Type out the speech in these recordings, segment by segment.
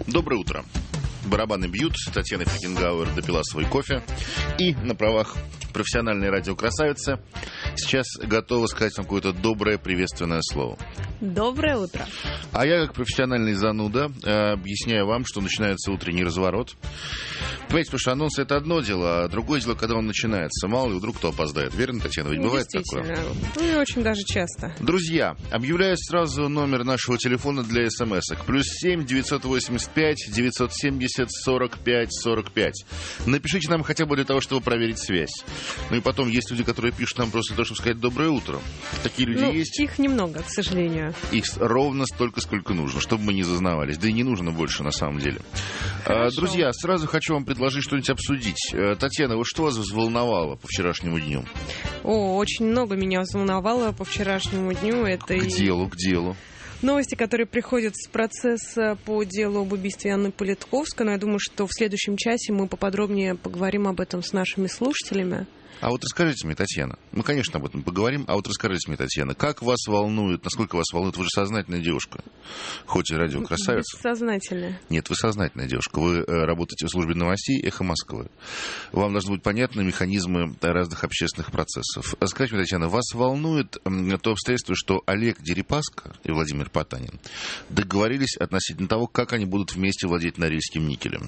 Доброе утро. Барабаны бьют, Татьяна Фрикенгауэр допила свой кофе. И на правах профессиональной радиокрасавицы сейчас готова сказать вам какое-то доброе приветственное слово. Доброе утро. А я, как профессиональный зануда, объясняю вам, что начинается утренний разворот. Понимаете, потому что анонс — это одно дело, а другое дело, когда он начинается. Мало ли, вдруг кто опоздает. Верно, Татьяна? Ведь бывает такое? Ну, и очень даже часто. Друзья, объявляю сразу номер нашего телефона для смс-ок. +7 985 970 45 45. Напишите нам хотя бы для того, чтобы проверить связь. Ну и потом, есть люди, которые пишут нам просто для того, чтобы сказать «доброе утро». Такие люди есть. Их немного, к сожалению. Их ровно столько, сколько нужно, чтобы мы не зазнавались. Да и не нужно больше, на самом деле. Друзья, сразу хочу вам предложить что-нибудь обсудить. Татьяна, вот что вас взволновало по вчерашнему дню? Очень много меня взволновало по вчерашнему дню. Это К делу. Новости, которые приходят с процесса по делу об убийстве Анны Политковской. Но я думаю, что в следующем часе мы поподробнее поговорим об этом с нашими слушателями. А вот расскажите мне, Татьяна, мы, конечно, об этом поговорим, а вот расскажите мне, Татьяна, как вас волнует, насколько вас волнует, вы же сознательная девушка, хоть и радиокрасавица. Бессознательная. Нет, вы сознательная девушка, вы работаете в службе новостей «Эхо Москвы». Вам должны быть понятны механизмы разных общественных процессов. Скажите мне, Татьяна, вас волнует то обстоятельство, что Олег Дерипаска и Владимир Потанин договорились относительно того, как они будут вместе владеть Норильским никелем?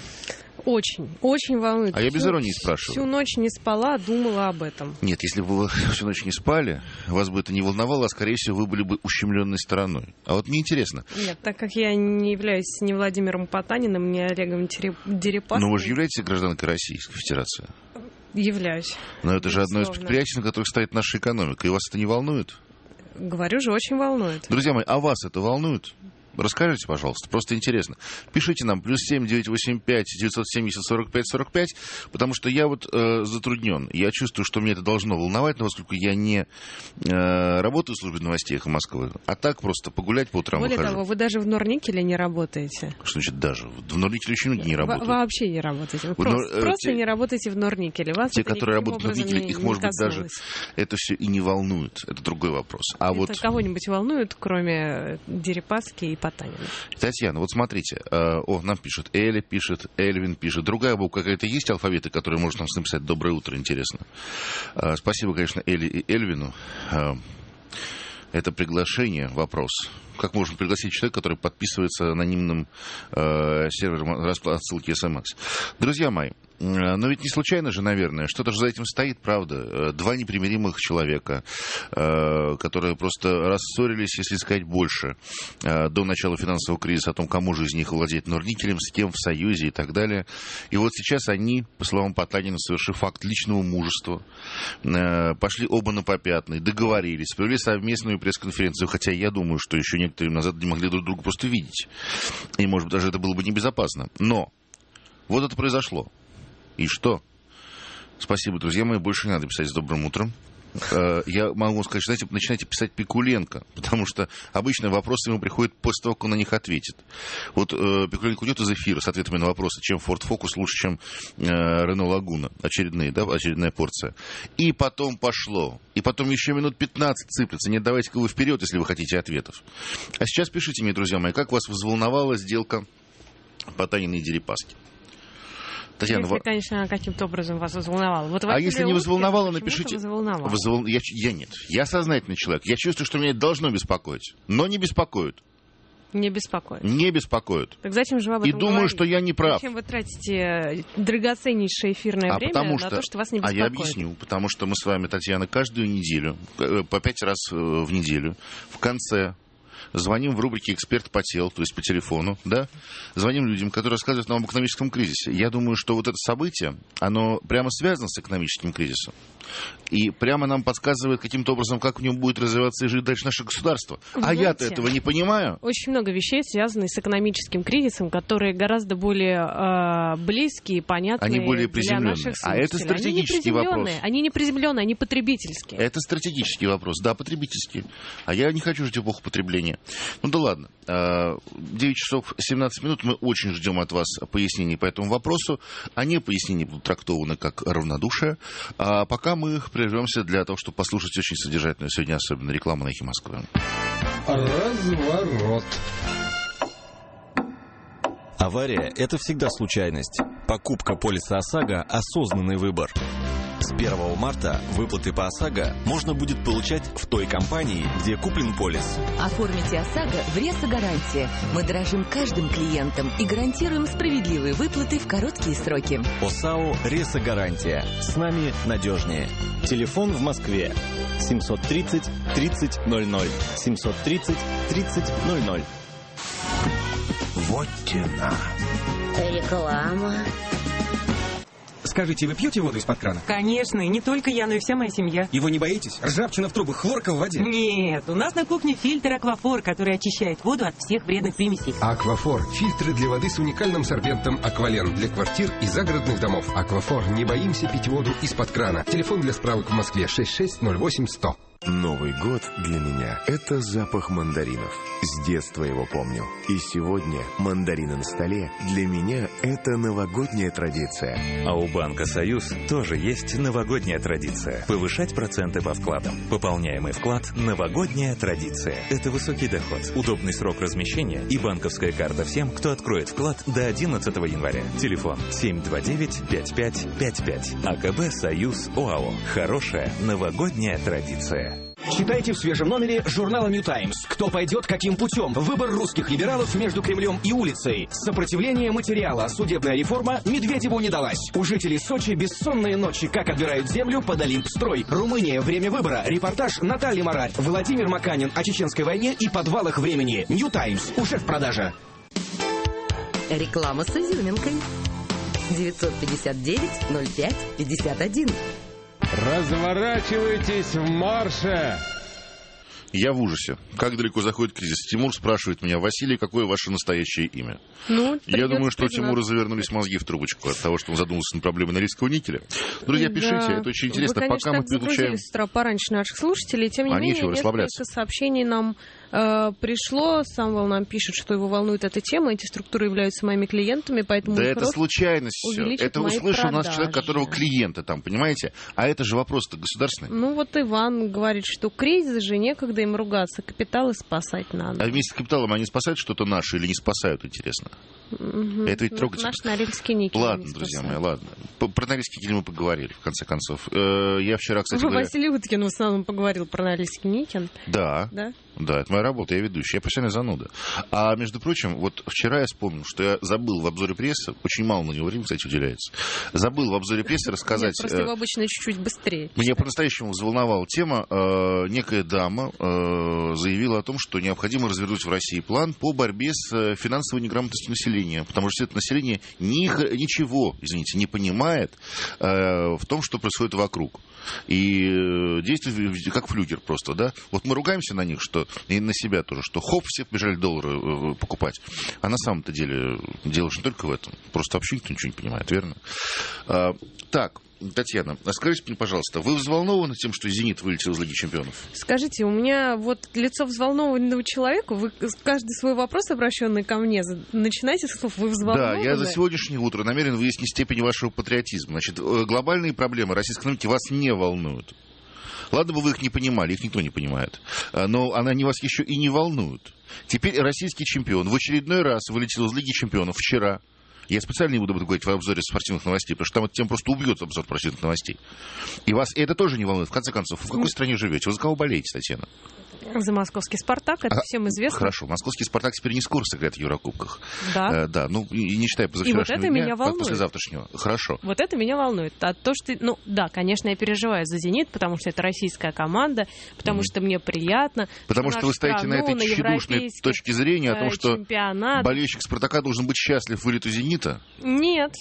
Очень волнует. А я без иронии спрашиваю. Всю ночь не спала, думала об этом. Нет, если бы вы всю ночь не спали, вас бы это не волновало, а, скорее всего, вы были бы ущемленной стороной. А вот мне интересно. Нет, так как я не являюсь ни Владимиром Потаниным, ни Олегом Дерипаской. Но вы же являетесь гражданкой Российской Федерации? Являюсь. Но это же одно из предприятий, на которых стоит наша экономика. И вас это не волнует? Говорю же, очень волнует. Друзья мои, а вас это волнует? Расскажите, пожалуйста, просто интересно. Пишите нам +7 985 970 45 45, потому что я вот затруднен. Я чувствую, что меня это должно волновать, но поскольку я не работаю в службе новостей «Эхо Москвы», а так просто погулять по утрам выхожу. Более того, вы даже в Норникеле не работаете. Что значит даже? В Норникеле очень многие не работают. Вообще не работаете. Вы просто не работаете в Норникеле. Вас те, которые работают в Норникеле, их, может быть, даже это все и не волнует. Это другой вопрос. А это вот кого-нибудь волнует, кроме Дерипаски и Потанина? Татьяна, вот смотрите, нам пишет Эля, пишет Эльвин, пишет. Другая буква какая-то есть алфавита, которая может нам написать «доброе утро», интересно. Спасибо, конечно, Эле и Эльвину. Это приглашение, вопрос. Как можно пригласить человека, который подписывается анонимным сервером отсылки SMS? Друзья мои, но ведь не случайно же, наверное, что-то же за этим стоит, правда. Два непримиримых человека, которые просто рассорились, если сказать больше, до начала финансового кризиса, о том, кому же из них владеет Норникелем, с кем в союзе и так далее. И вот сейчас они, по словам Потанина, совершив факт личного мужества, пошли оба на попятный, договорились, провели совместную пресс-конференцию, хотя я думаю, что еще некоторые назад не могли друг друга просто видеть. И, может быть, даже это было бы небезопасно. Но вот это произошло. И что? Спасибо, друзья мои. Больше не надо писать с добрым утром. Я могу сказать, знаете, начинайте писать Пикуленко, потому что обычно вопросы ему приходят после того, как он на них ответит. Вот Пикуленко уйдет из эфира с ответами на вопросы, чем Ford Focus лучше, чем Renault Laguna. Очередная порция. И потом пошло. И потом еще минут 15 сыплется. Нет, давайте-ка вы вперед, если вы хотите ответов. А сейчас пишите мне, друзья мои, как вас взволновала сделка Потанина и Дерипаски? Татьяна, если, конечно, каким-то образом вас взволновало. Вот если не взволновало, напишите. Я нет. Я сознательный человек. Я чувствую, что меня это должно беспокоить. Но не беспокоит. Не беспокоит. Не беспокоит. Так зачем же вы об этом И думаю, говорите? что я не прав. Зачем вы тратите драгоценнейшее эфирное время на то, что вас не беспокоит? А я объясню. Потому что мы с вами, Татьяна, каждую неделю, по 5 раз в неделю, в конце звоним в рубрике «Эксперт по телу», то есть по телефону, да? Звоним людям, которые рассказывают нам об экономическом кризисе. Я думаю, что вот это событие, оно прямо связано с экономическим кризисом. И прямо нам подсказывает каким-то образом, как в нем будет развиваться и жить дальше наше государство. Знаете, я-то этого не понимаю. Очень много вещей, связанных с экономическим кризисом, которые гораздо более близкие, понятные они более для наших слушателей. А это стратегический вопрос. Они не приземленные, они потребительские. Это стратегический вопрос, да, потребительский. А я не хочу жить эпоху потребления. Ну да ладно. 9 часов 17 минут. Мы очень ждем от вас пояснений по этому вопросу. А не пояснения будут трактованы как равнодушие. А пока мы прервемся для того, чтобы послушать очень содержательную сегодня особенно рекламу на «Эхе Москвы». Разворот. Авария – это всегда случайность. Покупка полиса ОСАГО – осознанный выбор. С 1 марта выплаты по ОСАГО можно будет получать в той компании, где куплен полис. Оформите ОСАГО в Ресо-гарантия. Мы дорожим каждым клиентом и гарантируем справедливые выплаты в короткие сроки. ОСАО «Ресо-гарантия». С нами надежнее. Телефон в Москве 730 30 00. 730 30 00. Вот тена. Реклама. Скажите, вы пьете воду из-под крана? Конечно, и не только я, но и вся моя семья. И вы не боитесь? Ржавчина в трубах, хлорка в воде? Нет, у нас на кухне фильтр Аквафор, который очищает воду от всех вредных примесей. Аквафор – фильтры для воды с уникальным сорбентом Аквален для квартир и загородных домов. Аквафор. Не боимся пить воду из-под крана. Телефон для справок в Москве 6608-100. Новый год для меня – это запах мандаринов. С детства его помню. И сегодня мандарины на столе для меня – это новогодняя традиция. А у Банка «Союз» тоже есть новогодняя традиция. Повышать проценты по вкладам. Пополняемый вклад – новогодняя традиция. Это высокий доход, удобный срок размещения и банковская карта всем, кто откроет вклад до 11 января. Телефон 729-5555. АКБ «Союз» ОАО. Хорошая новогодняя традиция. Читайте в свежем номере журнала New Times. Кто пойдет каким путем? Выбор русских либералов между Кремлем и улицей. Сопротивление материала. Судебная реформа Медведеву не далась. У жителей Сочи бессонные ночи. Как отбирают землю под Олимпстрой. Румыния. Время выбора. Репортаж Натальи Марарь. Владимир Маканин о чеченской войне и подвалах времени. New Times. Уже в продаже. Реклама с изюминкой. 959-05-51. Разворачивайтесь в марше! Я в ужасе. Как далеко заходит кризис? Тимур спрашивает меня: Василий, какое ваше настоящее имя? Я думаю, что у Тимура завернулись мозги в трубочку от того, что он задумался над проблемой Норильского никеля. Друзья, пишите, это очень интересно. Вы, конечно, пока мы переключаем... с утра пораньше наших слушателей, тем не менее, несколько сообщений нам пришло. Самвел нам пишет, что его волнует эта тема. Эти структуры являются моими клиентами, поэтому да это случайность все. Это услышал наш человек, которого клиента там, понимаете? А это же вопрос-то государственный. Ну вот Иван говорит, что кризис же некогда им ругаться, капиталы спасать надо. А вместе с капиталом они спасают что-то наше или не спасают, интересно? Это ведь трогательно. Наш Норильский никель. Ладно, друзья мои, ладно. Про Норильский никель мы поговорили, в конце концов. Я вчера, кстати говоря... Василий Уткин в основном поговорил про Норильский никель. Да. Да, это моя работа, я ведущий, я постоянно зануда. А, между прочим, вот вчера я вспомнил, что я забыл в обзоре прессы, очень мало на него времени, кстати, уделяется, забыл в обзоре прессы рассказать... Просто его обычно чуть-чуть быстрее. Меня по-настоящему взволновала тема. Некая дама заявила о том, что необходимо развернуть в России план по борьбе с финансовой неграмотностью населения, потому что это население ничего, извините, не понимает в том, что происходит вокруг. И действует как флюгер просто, да. Вот мы ругаемся на них, что и на себя тоже, что хоп, все побежали доллары покупать. А на самом-то деле дело же не только в этом. Просто вообще никто ничего не понимает, верно? Так, Татьяна, скажите мне, пожалуйста, вы взволнованы тем, что «Зенит» вылетел из Лиги чемпионов? Скажите, у меня вот лицо взволнованного человека. Вы каждый свой вопрос, обращенный ко мне, начинайте с слов «вы взволнованы». Да, я за сегодняшнее утро намерен выяснить степень вашего патриотизма. Значит, глобальные проблемы российской экономики вас не волнуют. Ладно бы вы их не понимали, их никто не понимает. Но они вас еще и не волнуют. Теперь российский чемпион в очередной раз вылетел из Лиги чемпионов вчера. Я специально не буду говорить в обзоре спортивных новостей, потому что там эта тема просто убьет обзор спортивных новостей. И вас это тоже не волнует. В конце концов, в какой стране живете? Вы за кого болеете, Татьяна? За московский «Спартак», это всем известно. Хорошо, московский «Спартак» теперь не скоро сыграет в Еврокубках. Да. Да, ну и не считая позавчерашнего вот это дня, меня волнует. послезавтрашнего. Хорошо. Вот это меня волнует. А то, что... Ну, да, конечно, я переживаю за «Зенит», потому что это российская команда, потому что мне приятно. Потому что вы стоите на этой тщедушной точке зрения о том, что болельщик «Спартака» должен быть счастлив вылету «Зенита»? Нет,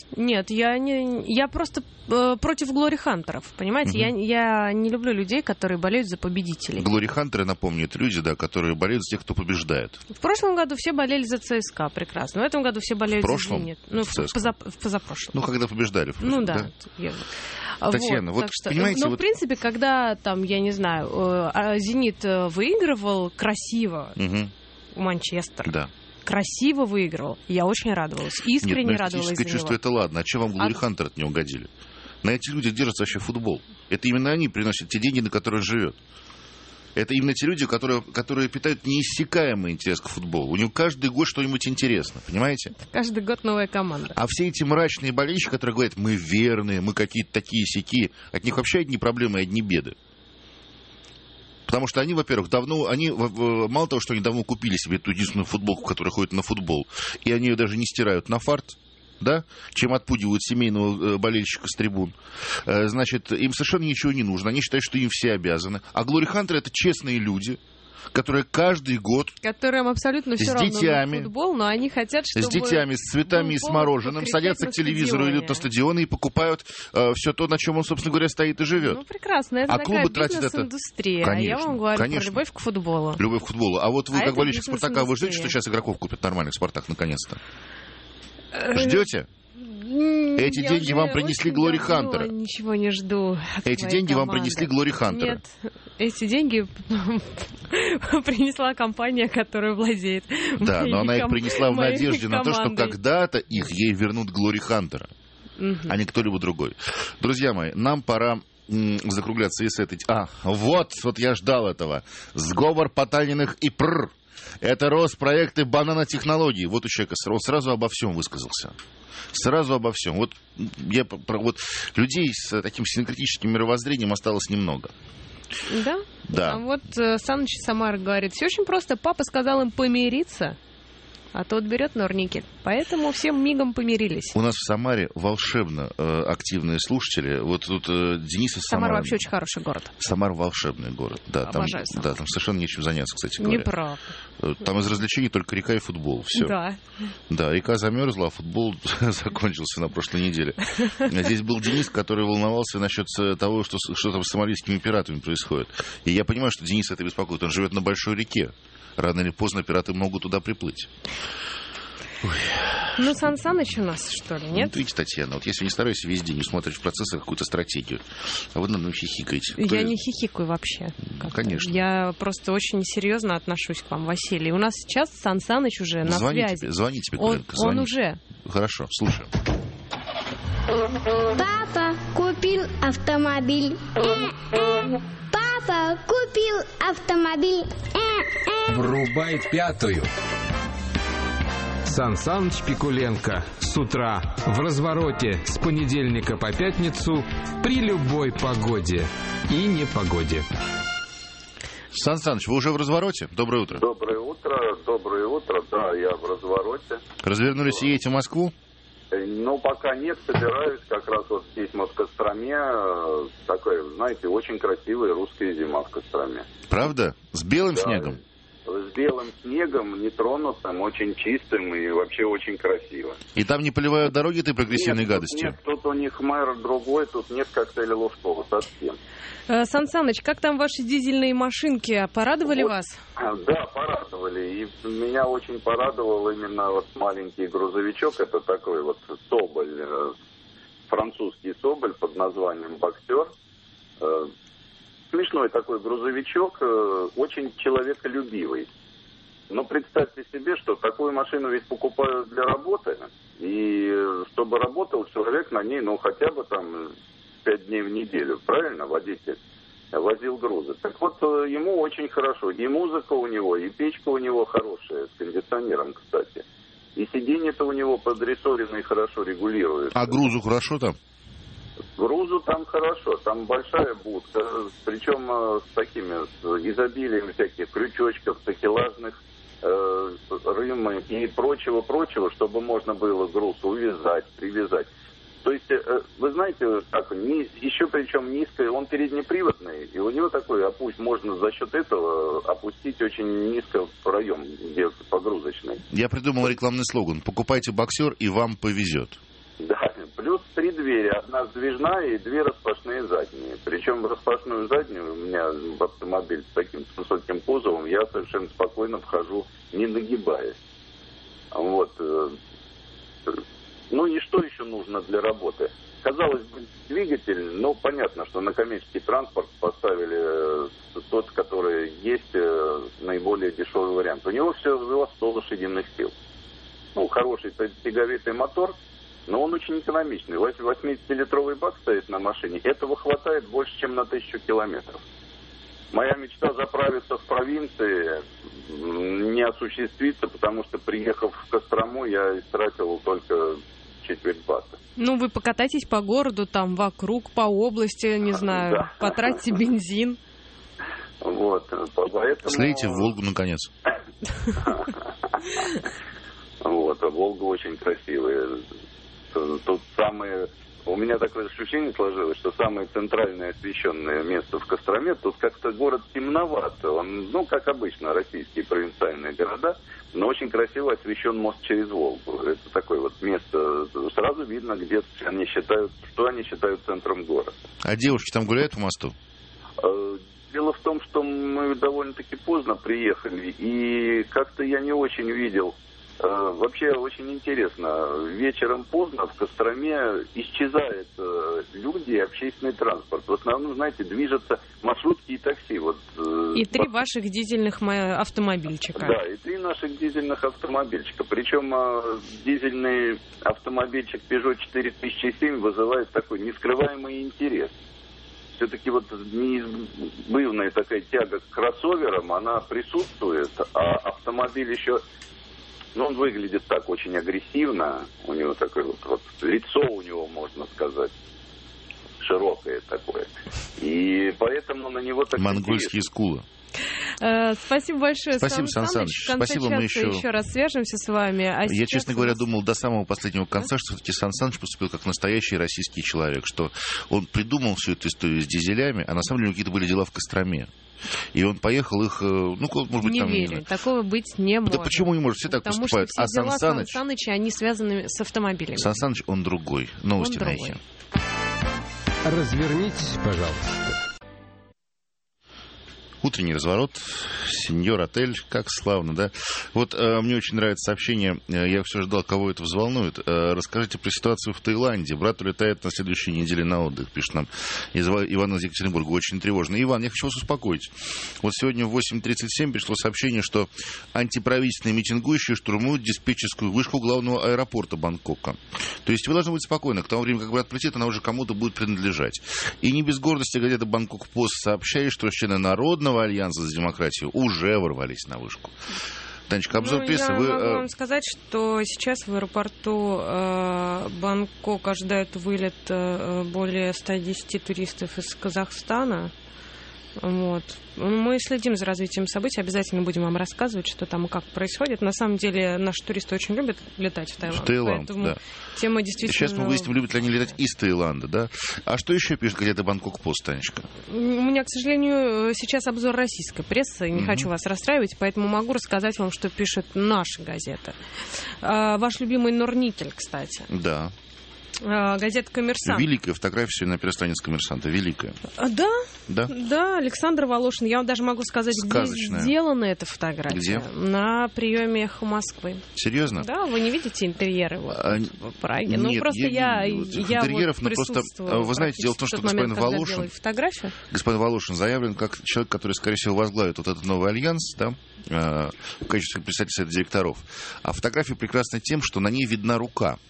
я просто против глори-хантеров, понимаете? Я не люблю людей, которые болеют за победителей. Глори-хантеры, напомню, это люди, да, которые болеют за тех, кто побеждает. В прошлом году все болели за ЦСКА, прекрасно. В этом году все болеют за «Зенит». Ну, в позапрошлом. Ну, когда побеждали. Ну, да. Татьяна, вот понимаете... Ну, в принципе, когда, там, я не знаю, «Зенит» выигрывал красиво Манчестер. Да. Красиво выиграл. Я очень радовалась. Искренне радовалась за него. Чувство это ладно. А чем вам глори-хантеры не угодили? На эти люди держится вообще футбол. Это именно они приносят те деньги, на которые живет. Это именно те люди, которые питают неиссякаемый интерес к футболу. У них каждый год что-нибудь интересно, понимаете? Каждый год новая команда. А все эти мрачные болельщики, которые говорят, мы верные, мы какие-то такие-сяки, от них вообще одни проблемы и одни беды. Потому что они, во-первых, мало того, что они давно купили себе ту единственную футболку, которая ходит на футбол, и они ее даже не стирают на фарт, да, чем отпугивают семейного болельщика с трибун. Значит, им совершенно ничего не нужно. Они считают, что им все обязаны. А Глори Хантер — это честные люди, которые каждый год которым абсолютно все равно на футбол, но они хотят, чтобы... С детьми, с цветами и с мороженым садятся к телевизору, идут на стадионы и покупают все то, на чем он, собственно говоря, стоит и живет. Ну, прекрасно. Это такая бизнес-индустрия. Конечно, я вам говорю про любовь к футболу. Любовь к футболу. А вот вы, как болельщик «Спартака», вы ждете, что сейчас игроков купят нормальных «Спартак» наконец-то? Ждете? Эти деньги вам принесли Глори Хантера. Ничего не жду. Эти деньги вам принесли Глори Хантера. Нет, эти деньги принесла компания, которая владеет. Да, но она их принесла в надежде на то, что когда-то ей вернут Глори Хантера, а не кто-либо другой. Друзья мои, нам пора закругляться и с этой... Вот я ждал этого. Сговор Потаниных и ПР. Это Роспроекты бананотехнологий. Вот у человека сразу обо всем высказался. Сразу обо всем. Вот людей с таким синкретическим мировоззрением осталось немного. Да? Да. А вот Саныч Самар говорит, все очень просто. Папа сказал им помириться, а тот берет норники. Поэтому всем мигом помирились. У нас в Самаре волшебно активные слушатели. Вот тут Денис из Самары. Самара вообще очень хороший город. Самара волшебный город. Да, обожаю Самару. Да, там совершенно нечем заняться, кстати говоря. Неправда. Там из развлечений только река и футбол. Все. Да. Да, река замерзла, а футбол закончился на прошлой неделе. Здесь был Денис, который волновался насчет того, что там с сомалийскими пиратами происходит. И я понимаю, что Денис это беспокоит. Он живет на большой реке. Рано или поздно пираты могут туда приплыть. Ой. Ну, Сан Саныч у нас, что ли, нет? Видите, Татьяна, вот если не стараюсь весь день смотреть в процессах какую-то стратегию, а вы над мной хихикаете. Я не хихикаю вообще. Конечно. Я просто очень серьезно отношусь к вам, Василий. У нас сейчас Сан Саныч уже на связи. Звони тебе, Коленко, он уже. Хорошо, слушаю. Папа купил автомобиль. Папа купил автомобиль. Врубай пятую. Сан Саныч Пикуленко с утра в развороте с понедельника по пятницу при любой погоде и непогоде. Сан Саныч, вы уже в развороте? Доброе утро. Доброе утро. Да, я в развороте. Развернулись и едете в Москву? Ну, пока нет, собираюсь. Как раз вот здесь, в Костроме, такая, знаете, очень красивая русская зима в Костроме. Правда? С белым снегом? С белым снегом, нетронутым, очень чистым и вообще очень красиво. И там не поливают дороги этой прогрессивной гадостью? Нет, тут у них мэр другой, тут нет коктейля Лужкова совсем. Сан Саныч, как там ваши дизельные машинки? Порадовали вас? Да, порадовали. И меня очень порадовал именно вот маленький грузовичок. Это такой вот Соболь, французский Соболь под названием «Боксер». Смешной такой грузовичок, очень человеколюбивый. Но представьте себе, что такую машину ведь покупают для работы. И чтобы работал человек на ней, ну, хотя бы там 5 дней в неделю, правильно, водитель возил грузы. Так вот, ему очень хорошо. И музыка у него, и печка у него хорошая, с кондиционером, кстати. И сиденье-то у него подрессоренное и хорошо регулирует. А грузу хорошо там? Грузу там хорошо, там большая будка, причем с такими, с изобилием всяких крючочков, такелажных, рымы и прочего, чтобы можно было груз увязать, привязать. То есть, вы знаете, так, еще причем низкое, он переднеприводный, и у него такой, можно за счет этого опустить очень низко проем, где погрузочный. Я придумал рекламный слоган: покупайте «Боксер» и вам повезет. Да, плюс 3 двери, одна сдвижная и 2 распашные задние. Причем распашную заднюю у меня в автомобиль с таким высоким кузовом, я совершенно спокойно вхожу, не нагибаясь. Вот. Ну и что еще нужно для работы? Казалось бы, двигатель, ну понятно, что на коммерческий транспорт поставили тот, который есть, наиболее дешевый вариант. У него всего 100 лошадиных сил. Ну, хороший тяговитый мотор, но он очень экономичный. 80-литровый бак стоит на машине. Этого хватает больше, чем на 1000 километров. моя мечта заправиться в провинции не осуществится, потому что, приехав в Кострому, я истратил только четверть бата. Ну, вы покатайтесь по городу, там, вокруг, по области, не знаю, Да. потратьте бензин. Вот, поэтому... Слейте в Волгу, наконец. Вот, а Волга очень красивая. Тут самые... У меня такое ощущение сложилось, что самое центральное освещенное место в Костроме, тут как-то город темноват. Он, ну, как обычно, российские провинциальные города, но очень красиво освещен мост через Волгу. Это такое вот место, сразу видно, где они считают, что они считают центром города. А девушки там гуляют по мосту? Дело в том, что мы довольно-таки поздно приехали, и как-то я не очень видел. Вообще очень интересно, вечером поздно в Костроме исчезают люди и общественный транспорт. В основном, знаете, движутся маршрутки и такси. Вот, и 3 ваших дизельных автомобильчика. Да, и 3 наших дизельных автомобильчика. Причем дизельный автомобильчик Peugeot 4007 вызывает такой нескрываемый интерес. Все-таки вот неизбывная такая тяга к кроссоверам, она присутствует, а автомобиль еще... Ну, он выглядит так очень агрессивно, у него такое вот лицо у него, можно сказать, широкое такое. И поэтому на него так монгольские скулы. Спасибо большое, Спасибо, Сан Саныч. В конце Спасибо, мы еще раз свяжемся с вами. Я, честно говоря, думал до самого последнего конца, что все-таки Сан Саныч поступил как настоящий российский человек, что он придумал всю эту историю с дизелями, а на самом деле какие-то были дела в Костроме. И он поехал их, ну, может быть, не там... верю, такого быть не может. Да почему не может? Все так поступают. Потому что все дела Сан Саныча, они связаны с автомобилями. Сан Саныч, он другой. Новости на эхе. Развернитесь, пожалуйста. Утренний разворот, сеньор отель, как славно, да? Вот мне очень нравится сообщение, я все ждал, кого это взволнует. Расскажите про ситуацию в Таиланде. Брат улетает на следующей неделе на отдых, пишет нам Иван из Екатеринбурга. Очень тревожно. Иван, я хочу вас успокоить. Вот сегодня в 8:37 пришло сообщение, что антиправительственные митингующие штурмуют диспетчерскую вышку главного аэропорта Бангкока. То есть вы должны быть спокойны. К тому времени, как брат прилетит, она уже кому-то будет принадлежать. И не без гордости газета «Бангкок Пост» сообщает, что члены Народного альянса за демократию уже ворвались на вышку. Танечка, обзор прессы. Я могу вам сказать, что сейчас в аэропорту Бангкок ожидают вылет более 110 туристов из Казахстана. Вот. Мы следим за развитием событий, обязательно будем вам рассказывать, что там и как происходит. На самом деле, наши туристы очень любят летать в Таиланд. В Таиланд, поэтому да. Тема действительно... Сейчас мы выясним, любят ли они летать из Таиланда, да? А что еще пишет газета «Бангкок Пост», Танечка? У меня, к сожалению, сейчас обзор российской прессы. Не хочу вас расстраивать, поэтому могу рассказать вам, что пишет наша газета. Ваш любимый Норникель, кстати. Да. Газета «Коммерсант». Великая фотография сегодня на первой странице «Коммерсанта». Великая. Да? Да. Да, Александр Волошин. Я вам даже могу сказать, сказочная. где сделана эта фотография. Где? На приеме «Эхо Москвы». Серьезно? Да, вы не видите интерьеры в Праге? Нет, ну, просто я интерьеров, вот но просто, вы знаете, дело в том, что господин Волошин заявлен как человек, который, скорее всего, возглавит вот этот новый альянс, да, в качестве председателя совета директоров. А фотография прекрасна тем, что на ней видна рука.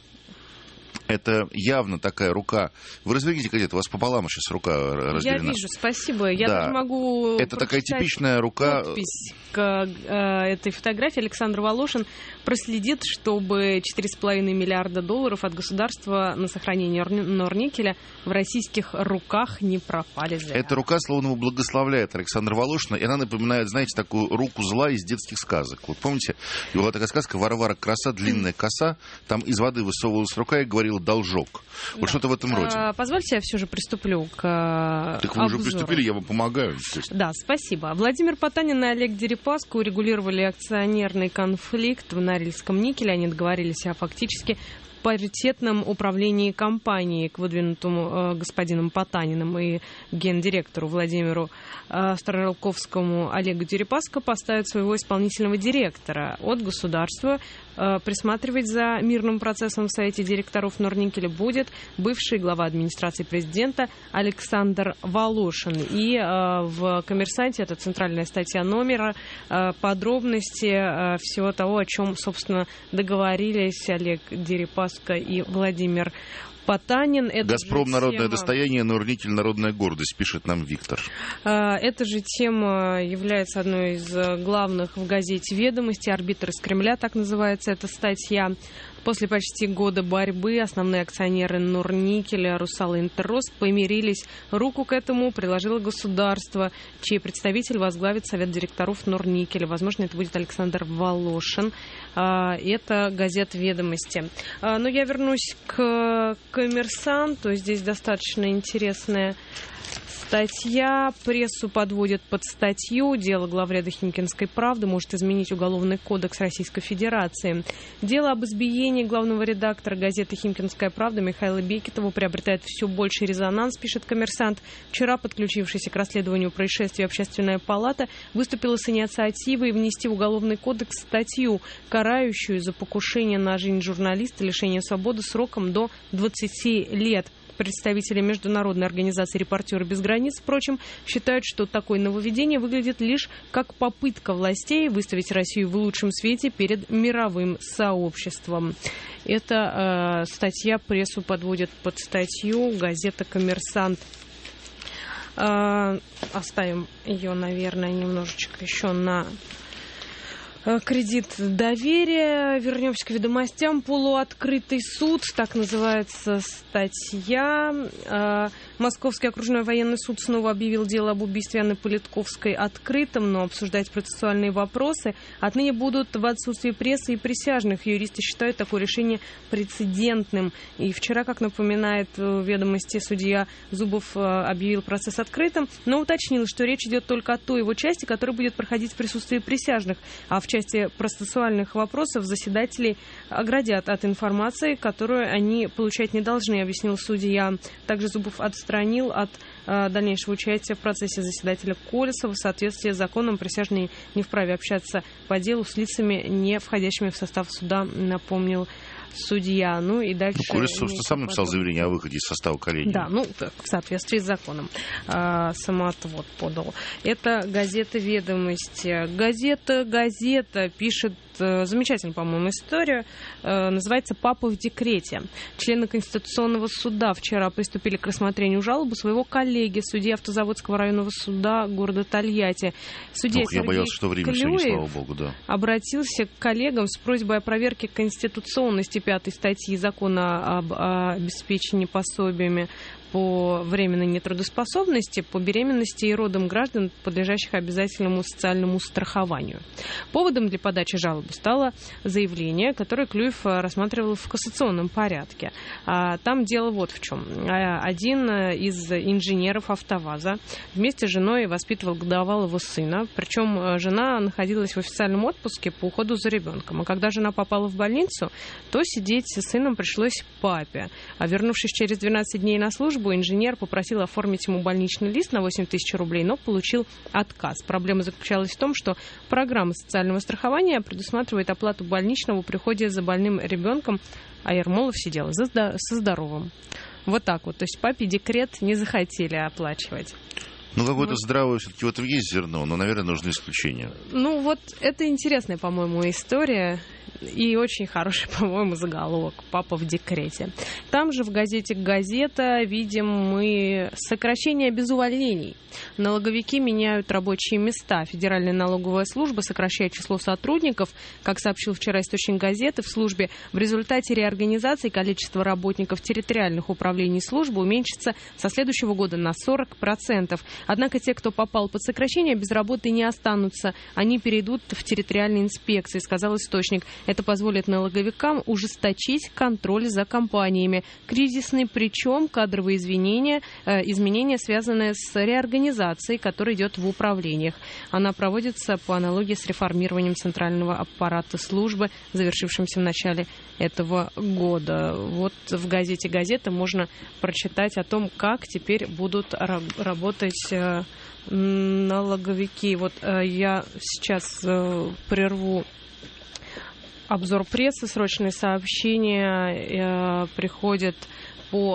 Это явно такая рука. Вы разверните газету, у вас пополам сейчас рука разделена. Я вижу, спасибо. Я даже могу это такая типичная рука. Подпись к этой фотографии. Александр Волошин проследит, чтобы $4,5 миллиарда от государства на сохранение Норникеля в российских руках не пропали зря. Эта рука словно благословляет Александра Волошина, и она напоминает, знаете, такую руку зла из детских сказок. Вот помните, была такая сказка «Варвара краса, длинная коса», там из воды высовывалась рука и говорила «должок». Вот да. Что-то в этом роде. Позвольте, я все же приступлю к Так вы обзору. уже приступили, я вам помогаю. Да, спасибо. Владимир Потанин и Олег Дерипаска урегулировали акционерный конфликт в Норильском никеле. Они договорились о фактически паритетном управлении компанией к выдвинутому господином Потаниным и гендиректору Владимиру Стрелковскому Олегу Дерипаска поставят своего исполнительного директора от государства. Присматривать за мирным процессом в Совете директоров Норникеля будет бывший глава администрации президента Александр Волошин. И в «Коммерсанте», это центральная статья номера, подробности всего того, о чем, собственно, договорились Олег Дерипаска и Владимир Потанин. «Газпром» — народное достояние, Норникель — народная гордость, пишет нам Виктор. Эта же тема является одной из главных в газете «Ведомости». «Арбитр из Кремля», так называется эта статья. После почти года борьбы основные акционеры Норникеля, «Русал» и «Интеррост» помирились. Руку к этому приложило государство, чей представитель возглавит совет директоров Норникеля. Возможно, это будет Александр Волошин. Это газета «Ведомости». Но я вернусь к «Коммерсанту». Здесь достаточно интересная статья. Прессу подводят под статью. Дело главреда «Химкинской правды» может изменить Уголовный кодекс Российской Федерации. Дело об избиении главного редактора газеты «Химкинская правда» Михаила Бекетова приобретает все больший резонанс, пишет «Коммерсант». Вчера подключившаяся к расследованию происшествия Общественная палата выступила с инициативой внести в Уголовный кодекс статью, карающую за покушение на жизнь журналиста лишение свободы сроком до 20 лет. Представители международной организации «Репортеры без границ», впрочем, считают, что такое нововведение выглядит лишь как попытка властей выставить Россию в лучшем свете перед мировым сообществом. Эта статья, прессу подводит под статью газета «Коммерсант». Оставим ее, наверное, немножечко еще на кредит доверия. Вернемся к ведомостям. Полуоткрытый суд, так называется статья. Московский окружной военный суд снова объявил дело об убийстве Анны Политковской открытым, но обсуждать процессуальные вопросы отныне будут в отсутствии прессы и присяжных. Юристы считают такое решение прецедентным. И вчера, как напоминает в «Ведомости», судья Зубов объявил процесс открытым, но уточнил, что речь идет только о той его части, которая будет проходить в присутствии присяжных, а в части процессуальных вопросов заседателей оградят от информации, которую они получать не должны, объяснил судья. Также Зубов отстранил от дальнейшего участия в процессе заседателя Колесова. В соответствии с законом присяжные не вправе общаться по делу с лицами, не входящими в состав суда, напомнил судья. Ну и дальше... Колесов, собственно, сам написал заявление о выходе из состава коллегии. Да, ну, в соответствии с законом. Самоотвод подал. Это газета «Ведомости». Газета пишет замечательную, по-моему, историю. Называется «Папа в декрете». Члены Конституционного суда вчера приступили к рассмотрению жалобы своего коллеги, судьи Автозаводского районного суда города Тольятти. Судья я боялся, что время сегодня, слава богу, да. Обратился к коллегам с просьбой о проверке конституционности 5 статьи закона об обеспечении пособиями по временной нетрудоспособности, по беременности и родам граждан, подлежащих обязательному социальному страхованию. Поводом для подачи жалобы стало заявление, которое Клюев рассматривал в кассационном порядке. Там дело вот в чем. Один из инженеров «АвтоВАЗа» вместе с женой воспитывал годовалого сына, причем жена находилась в официальном отпуске по уходу за ребенком. А когда жена попала в больницу, то сидеть с сыном пришлось папе. А вернувшись через 12 дней на службу, инженер попросил оформить ему больничный лист на 8 тысяч рублей, но получил отказ. Проблема заключалась в том, что программа социального страхования предусматривает оплату больничного при уходе за больным ребенком, а Ермолов сидел со здоровым. Вот так вот. То есть папе декрет не захотели оплачивать. Ну, какое-то здравое все-таки в этом есть зерно, но, наверное, нужны исключения. Ну, вот это интересная, по-моему, история. И очень хороший, по-моему, заголовок «Папа в декрете». Там же в газете «Газета» видим мы сокращение без увольнений. Налоговики меняют рабочие места. Федеральная налоговая служба сокращает число сотрудников. Как сообщил вчера источник газеты, в службе в результате реорганизации количество работников территориальных управлений службы уменьшится со следующего года на 40%. Однако те, кто попал под сокращение, без работы не останутся. Они перейдут в территориальные инспекции, сказал источник. Это позволит налоговикам ужесточить контроль за компаниями. Кризисный, причем кадровые изменения, связанные с реорганизацией, которая идет в управлениях. Она проводится по аналогии с реформированием центрального аппарата службы, завершившимся в начале этого года. Вот в газете «Газета» можно прочитать о том, как теперь будут работать налоговики. Вот я сейчас прерву обзор прессы, срочные сообщения приходят по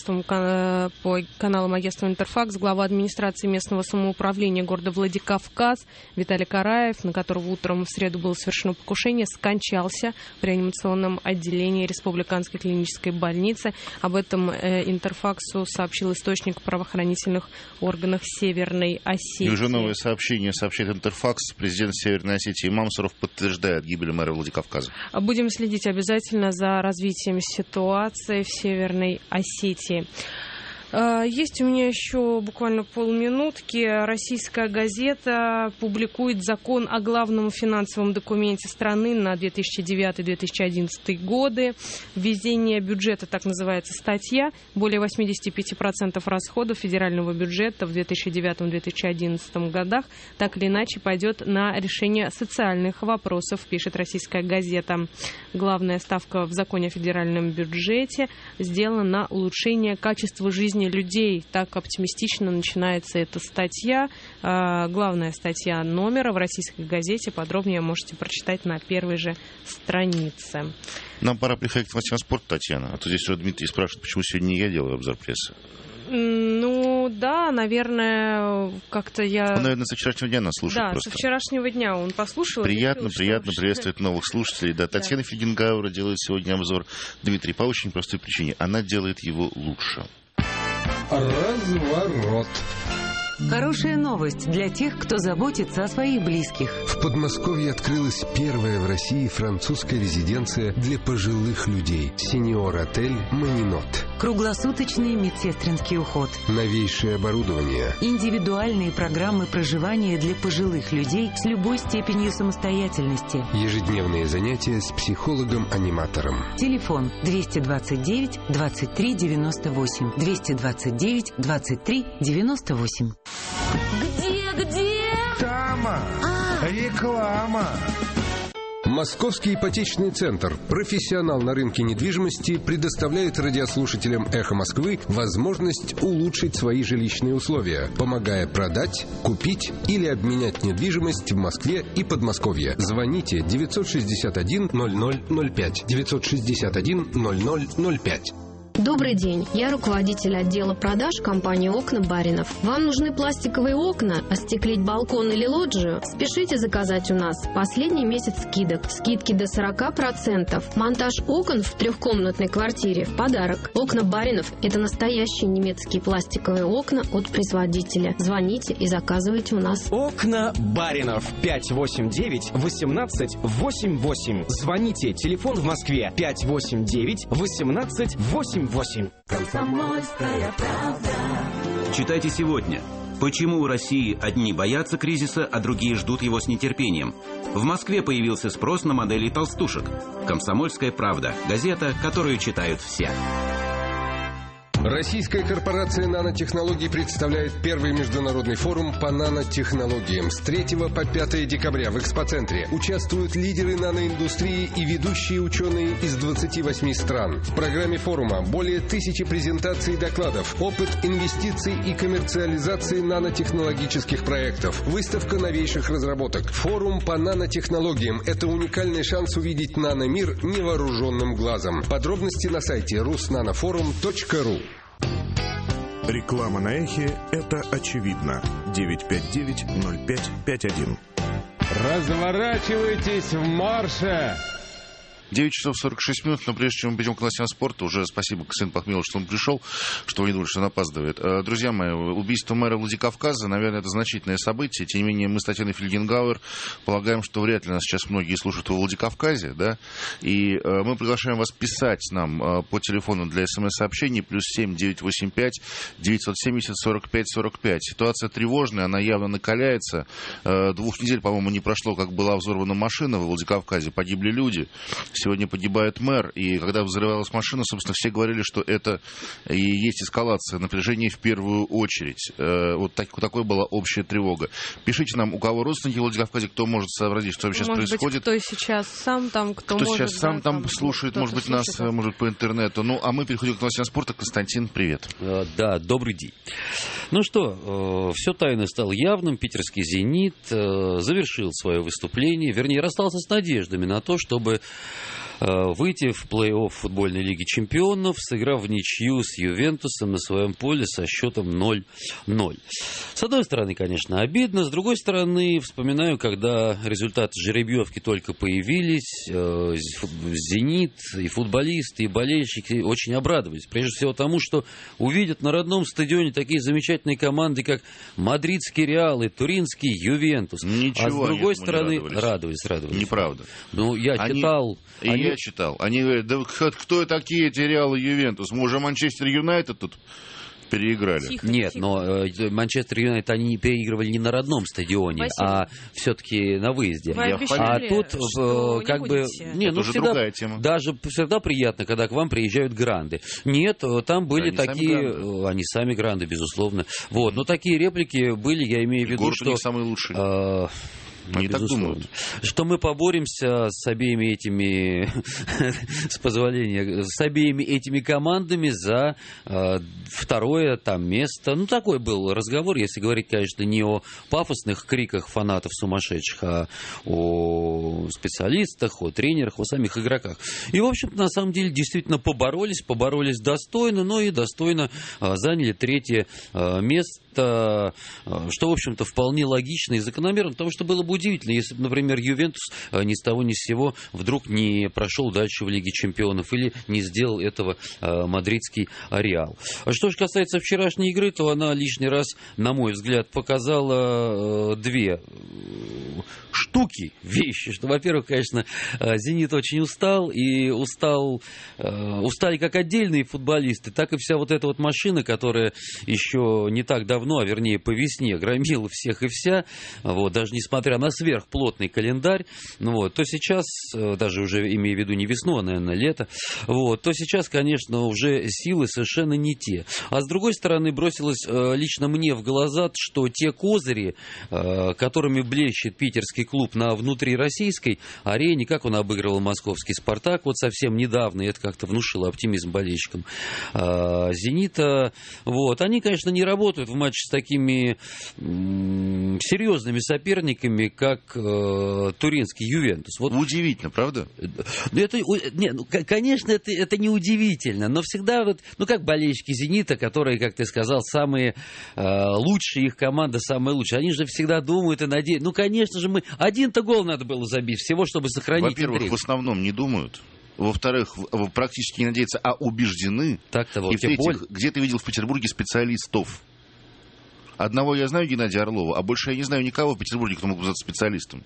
каналам агентства «Интерфакс» глава администрации местного самоуправления города Владикавказ Виталий Караев, на которого утром в среду было совершено покушение, скончался в реанимационном отделении Республиканской клинической больницы. Об этом «Интерфаксу» сообщил источник в правоохранительных органах Северной Осетии. И уже новое сообщение сообщает «Интерфакс». Президент Северной Осетии Мамсуров подтверждает гибель мэра Владикавказа. Будем следить обязательно за развитием ситуации в Северной Осетии. Есть у меня еще буквально полминутки. Российская газета публикует закон о главном финансовом документе страны на 2009-2011 годы. Введение бюджета, так называется статья. Более 85% расходов федерального бюджета в 2009-2011 годах так или иначе пойдет на решение социальных вопросов, пишет российская газета. Главная ставка в законе о федеральном бюджете сделана на улучшение качества жизни людей. Так оптимистично начинается эта статья. Главная статья номера в российской газете. Подробнее можете прочитать на первой же странице. Нам пора приходить к новостям спорта, Татьяна. А то здесь уже Дмитрий спрашивает, почему сегодня не я делаю обзор прессы. Ну, да, наверное, как-то я... Он, наверное, со вчерашнего дня нас слушает просто. Да, со вчерашнего дня он послушал. Приятно приветствовать новых слушателей. Да, Татьяна Фельгенгауэр делает сегодня обзор. Дмитрий, по очень простой причине. Она делает его лучше. Разворот. Хорошая новость для тех, кто заботится о своих близких. В Подмосковье открылась первая в России французская резиденция для пожилых людей. Сеньор-отель «Манинот». Круглосуточный медсестринский уход. Новейшее оборудование. Индивидуальные программы проживания для пожилых людей с любой степенью самостоятельности. Ежедневные занятия с психологом-аниматором. Телефон 229 23 98. 229 23 98. Где? Тама! Реклама! Московский ипотечный центр, профессионал на рынке недвижимости, предоставляет радиослушателям «Эхо Москвы» возможность улучшить свои жилищные условия, помогая продать, купить или обменять недвижимость в Москве и Подмосковье. Звоните 961 0005. 961 0005. Добрый день, я руководитель отдела продаж компании «Окна Баринов». Вам нужны пластиковые окна, остеклить балкон или лоджию? Спешите заказать у нас. Последний месяц скидок. Скидки до 40%. Монтаж окон в трехкомнатной квартире в подарок. «Окна Баринов» — это настоящие немецкие пластиковые окна от производителя. Звоните и заказывайте у нас. «Окна Баринов» 589-18-88. Звоните. Телефон в Москве 589-18-88. Комсомольская правда. Читайте сегодня. Почему у России одни боятся кризиса, а другие ждут его с нетерпением? В Москве появился спрос на модели толстушек. «Комсомольская правда» – газета, которую читают все. Российская корпорация нанотехнологий представляет первый международный форум по нанотехнологиям с 3 по 5 декабря в экспоцентре. Участвуют лидеры наноиндустрии и ведущие ученые из 28 стран. В программе форума более 1000 презентаций и докладов, опыт инвестиций и коммерциализации нанотехнологических проектов, выставка новейших разработок. Форум по нанотехнологиям – это уникальный шанс увидеть наномир невооруженным глазом. Подробности на сайте rusnanoforum.ru. Реклама на Эхе – это очевидно. 959-0551. Разворачивайтесь в марше! 9 часов 46 минут, но прежде чем мы перейдем к новостям спорта, уже спасибо Ксену Пахмилову, что он пришел, что вы не думали, что он опаздывает. Друзья мои, убийство мэра Владикавказа, наверное, это значительное событие. Тем не менее, мы с Татьяной Фельгенгауэр полагаем, что вряд ли нас сейчас многие слушают во Владикавказе, да, и мы приглашаем вас писать нам по телефону для СМС-сообщений +7 985 970 45 45. Ситуация тревожная, она явно накаляется. 2 недель, по-моему, не прошло, как была взорвана машина во Владикавказе, погибли люди. Сегодня погибает мэр, и когда взрывалась машина, собственно, все говорили, что это и есть эскалация напряжения в первую очередь. Вот такой была общая тревога. Пишите нам, у кого родственники в Владикавказе, кто может сообразить, что сейчас может происходит. Быть, кто сейчас сам там, кто может... сейчас сам там слушает, может быть, нас, может, по интернету. Ну, а мы переходим к новостям спорта. Константин, привет. Да, добрый день. Ну что, все тайно стало явным. Питерский «Зенит» завершил свое выступление, вернее, расстался с надеждами на то, чтобы выйти в плей-офф футбольной лиги чемпионов, сыграв в ничью с Ювентусом на своем поле со счетом 0-0. С одной стороны, конечно, обидно, с другой стороны, вспоминаю, когда результаты жеребьевки только появились, «Зенит», и футболисты, и болельщики очень обрадовались. Прежде всего тому, что увидят на родном стадионе такие замечательные команды, как мадридский «Реал» и туринский «Ювентус». Ничего, а с другой стороны, радовались. Неправда. Ну, я читал. Они говорят, да кто такие эти «Реал» и «Ювентус»? Мы уже «Манчестер Юнайтед» тут переиграли. Нет, но Манчестер Юнайтед они переигрывали не на родном стадионе, а все-таки на выезде. А тут как бы... Это уже другая тема. Даже всегда приятно, когда к вам приезжают гранды. Нет, там были такие... Они сами гранды, безусловно. Вот, но такие реплики были, я имею в виду, город что... у них самый лучший. Они так думают. Что мы поборемся с обеими этими, с позволения, с обеими этими командами за второе там место. Ну, такой был разговор, если говорить, конечно, не о пафосных криках фанатов сумасшедших, а о специалистах, о тренерах, о самих игроках. И, в общем-то, на самом деле, действительно поборолись достойно, но и достойно заняли третье место, что, в общем-то, вполне логично и закономерно, потому что было бы удивительно, если бы, например, Ювентус ни с того ни с сего вдруг не прошел дальше в Лиге Чемпионов или не сделал этого мадридский «Реал». А что же касается вчерашней игры, то она лишний раз, на мой взгляд, показала две вещи, что, во-первых, конечно, «Зенит» очень устал, и устали как отдельные футболисты, так и вся вот эта вот машина, которая еще не так давно, а вернее по весне, громила всех и вся, вот, даже несмотря на сверхплотный календарь, вот, то сейчас, даже уже имея в виду не весну, а, наверное, лето, вот, то сейчас, конечно, уже силы совершенно не те. А с другой стороны, бросилось лично мне в глаза, что те козыри, которыми блещет питерский клуб на внутрироссийской арене, как он обыгрывал московский «Спартак» вот совсем недавно, и это как-то внушило оптимизм болельщикам «Зенита». Вот. Они, конечно, не работают в матче с такими серьезными соперниками, как туринский «Ювентус». Вот. Удивительно, правда? Конечно, это не удивительно, но всегда, вот, как болельщики «Зенита», которые, как ты сказал, самые лучшие, их команда самая лучшая, они же всегда думают и надеются. Конечно же, один-то гол надо было забить, всего, чтобы сохранить интригу. Во-первых, в основном не думают. Во-вторых, практически не надеются, а убеждены. Так-то вот. И в-третьих, где ты видел в Петербурге специалистов? Одного я знаю, Геннадия Орлова, а больше я не знаю никого в Петербурге, кто мог бы стать специалистом.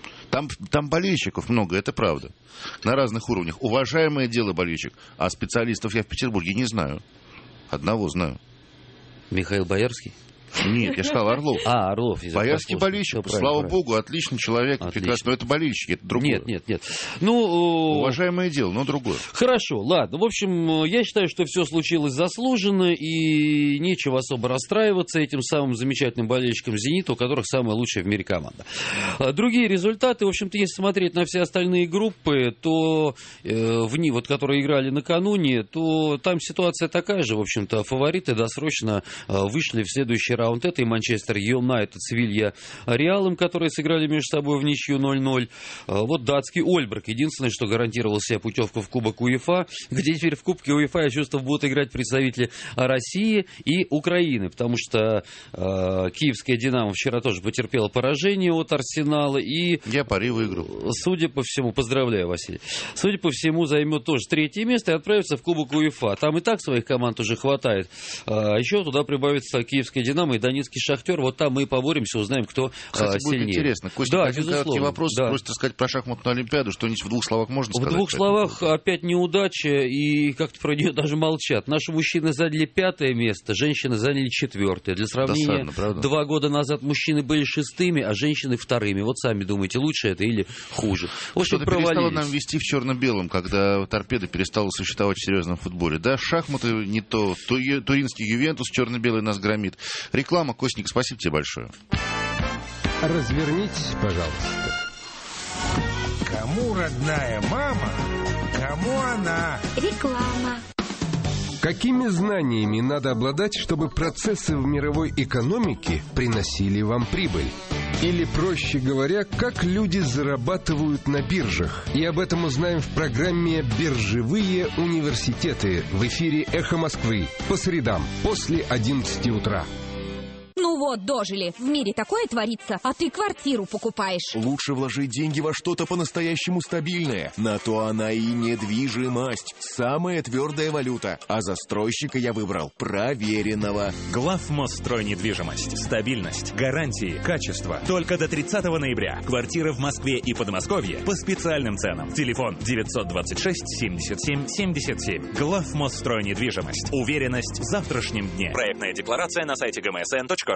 Там болельщиков много, это правда. На разных уровнях. Уважаемое дело болельщик. А специалистов я в Петербурге не знаю. Одного знаю. Михаил Боярский? Нет, я сказал Орлов. Орлов. Боярский болельщик, слава богу, отличный человек, прекрасно. Но это болельщики, это другое. Нет. Уважаемое дело, но другое. Хорошо, ладно. В общем, я считаю, что все случилось заслуженно, и нечего особо расстраиваться этим самым замечательным болельщикам «Зенита», у которых самая лучшая в мире команда. Другие результаты, в общем-то, если смотреть на все остальные группы, то вот, которые играли накануне, то там ситуация такая же, в общем-то, фавориты досрочно вышли в следующий раунд. Это и Манчестер Юнайтед с Вилья-Реалом, которые сыграли между собой в ничью 0-0. Вот датский Ольберг, единственное, что гарантировал себе путевку в Кубок УЕФА, где теперь в Кубке УЕФА, я чувствую, будут играть представители России и Украины, потому что киевская «Динамо» вчера тоже потерпела поражение от Арсенала. И я пари выиграл. Судя по всему, поздравляю, Василий, судя по всему, займет тоже третье место и отправится в Кубок УЕФА. Там и так своих команд уже хватает. А еще туда прибавится киевская «Динамо» и донецкий «Шахтер». Вот там мы и поборемся, узнаем, кто Кстати, сильнее. Будет интересно. Костя, один короткий вопрос. Просит рассказать про шахматную олимпиаду. Что-нибудь в двух словах можно сказать? В двух словах опять неудача, и как-то про нее даже молчат. Наши мужчины заняли 5-е место, женщины заняли 4-е. Для сравнения, досадно, 2 года назад мужчины были 6-ми, а женщины 2-ми. Вот сами думаете, лучше это или хуже. В общем, что-то перестало нам вести в черно-белом, когда торпеда перестала существовать в серьезном футболе. Да, шахматы не то. Туринский «Ювентус» черно-белый нас громит. Реклама. Костник, спасибо тебе большое. Развернитесь, пожалуйста. Кому родная мама, кому она? Реклама. Какими знаниями надо обладать, чтобы процессы в мировой экономике приносили вам прибыль? Или, проще говоря, как люди зарабатывают на биржах. И об этом узнаем в программе «Биржевые университеты» в эфире «Эхо Москвы» по средам после 11 утра. Ну вот, дожили. В мире такое творится, а ты квартиру покупаешь. Лучше вложить деньги во что-то по-настоящему стабильное. На то она и недвижимость. Самая твердая валюта. А застройщика я выбрал проверенного. Главмосстройнедвижимость. Стабильность, гарантии, качество. Только до 30 ноября. Квартиры в Москве и Подмосковье по специальным ценам. Телефон 926 77 77. Главмосстройнедвижимость. Уверенность в завтрашнем дне. Проектная декларация на сайте gmsn.ru.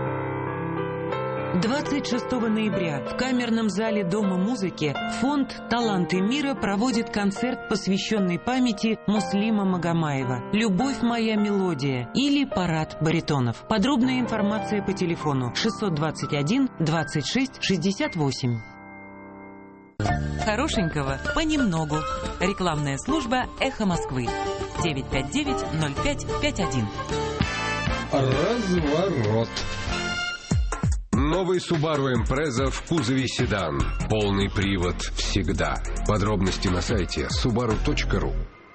26 ноября в камерном зале Дома музыки фонд «Таланты мира» проводит концерт, посвященный памяти Муслима Магомаева «Любовь моя мелодия» или «Парад баритонов». Подробная информация по телефону 621 26 68. Хорошенького понемногу. Рекламная служба «Эхо Москвы». 959-0551. Разворот. Новый Subaru Impreza в кузове седан. Полный привод всегда. Подробности на сайте subaru.ru.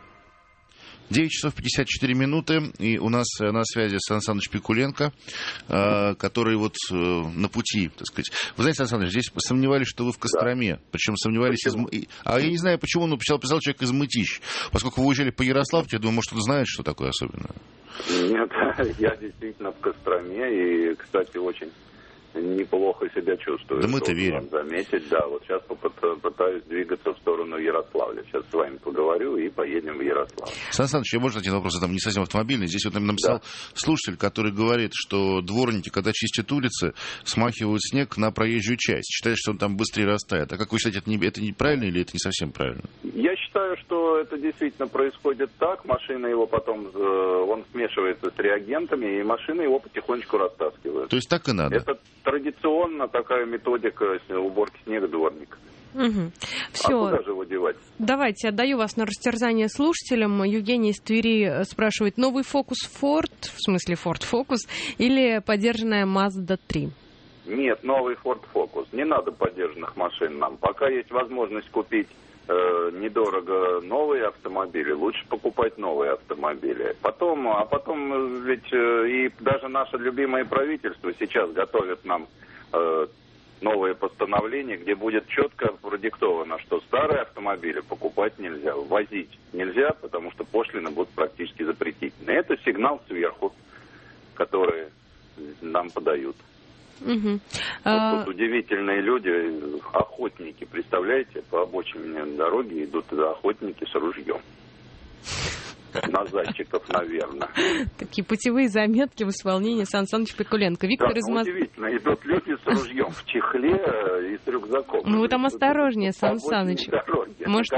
9 часов 54 минуты, и у нас на связи Сан Саныч Пикуленко, который вот на пути, так сказать. Вы знаете, Сан Саныч, здесь сомневались, что вы в Костроме, причем сомневались... А я не знаю, почему, но писал человек из Мытищ. Поскольку вы уезжали по Ярославке, я думаю, может, кто-то знает, что такое особенное. Нет, я действительно в Костроме, и, кстати, очень неплохо себя чувствую. Да мы-то верим. Заметить, да, вот сейчас попытаюсь двигаться в сторону Ярославля. Сейчас с вами поговорю и поедем в Ярославль. Сан Саныч, я, можно один вопрос задам, не совсем автомобильный. Здесь вот написал слушатель, который говорит, что дворники, когда чистят улицы, смахивают снег на проезжую часть. Считает, что он там быстрее растает. А как вы считаете, это неправильно или это не совсем правильно? Я считаю, что это действительно происходит так. Машина его потом, он смешивается с реагентами, и машина его потихонечку растаскивает. То есть так и надо? Это традиционно такая методика уборки снега дворника. Угу. Все. А куда же его девать? Давайте, отдаю вас на растерзание слушателям. Евгений из Твери спрашивает, новый Focus Ford, в смысле Ford Focus, или подержанная Mazda 3? Нет, новый Ford Focus. Не надо подержанных машин нам. Пока есть возможность купить недорого новые автомобили, лучше покупать новые автомобили. Потом ведь и даже наше любимое правительство сейчас готовит нам новые постановления, где будет четко продиктовано, что старые автомобили покупать нельзя, возить нельзя, потому что пошлины будут практически запретительны. Это сигнал сверху, который нам подают. Угу. Вот тут удивительные люди, охотники, представляете, по обочине дороги идут охотники с ружьем. На зайчиков, наверное. Такие путевые заметки в исполнении Сан Саныч Пикуленко. Виктор из Москвы. Удивительно, идут люди с ружьем в чехле и с рюкзаком. Ну вы там осторожнее, Сан Саныч. Может,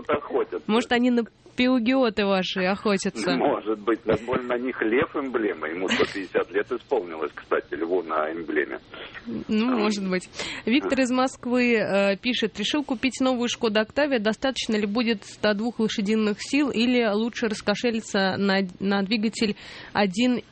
они на пиугиоты ваши охотятся. Может быть, на них лев эмблема. Ему 150 лет исполнилось, кстати, льву на эмблеме. Ну, может быть. Виктор из Москвы пишет, решил купить новую Шкода Октавия. Достаточно ли будет 102 лошадиных сил или лучше раскошелиться на двигатель 1.8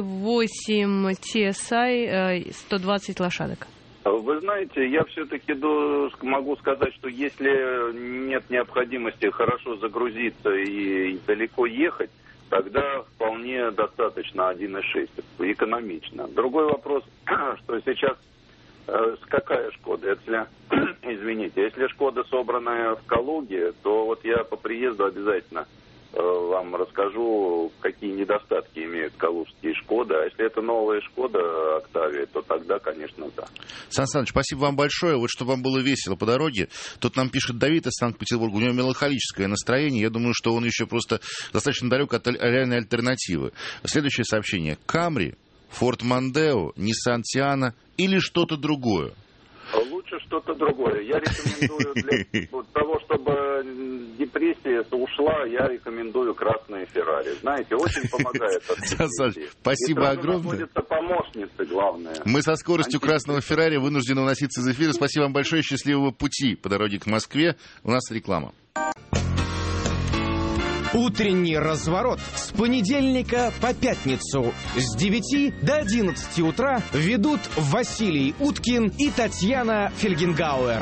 TSI 120 лошадок? Вы знаете, я все-таки могу сказать, что если нет необходимости хорошо загрузиться и далеко ехать, тогда вполне достаточно 1.6, экономично. Другой вопрос, что сейчас какая Шкода? Если Шкода собранная в Калуге, то вот я по приезду обязательно вам расскажу, какие недостатки имеют калужские Шкоды. А если это новая Шкода Октавия, то тогда, конечно, да. Сан Саныч, спасибо вам большое. Вот чтобы вам было весело по дороге. Тут нам пишет Давид из Санкт-Петербурга. У него меланхолическое настроение. Я думаю, что он еще просто достаточно далек от реальной альтернативы. Следующее сообщение. Камри, Форд Мондео, Ниссан Тиана или что-то другое? Лучше что-то другое. Я рекомендую для того, чтобы депрессия ушла, я рекомендую красные Феррари. Знаете, очень помогает от депрессии. Спасибо огромное. Находятся помощницы, главное. Мы со скоростью красного Феррари вынуждены уноситься из эфира. Спасибо вам большое. Счастливого пути по дороге к Москве. У нас реклама. Утренний разворот с понедельника по пятницу с 9 до 11 утра ведут Василий Уткин и Татьяна Фельгенгауэр.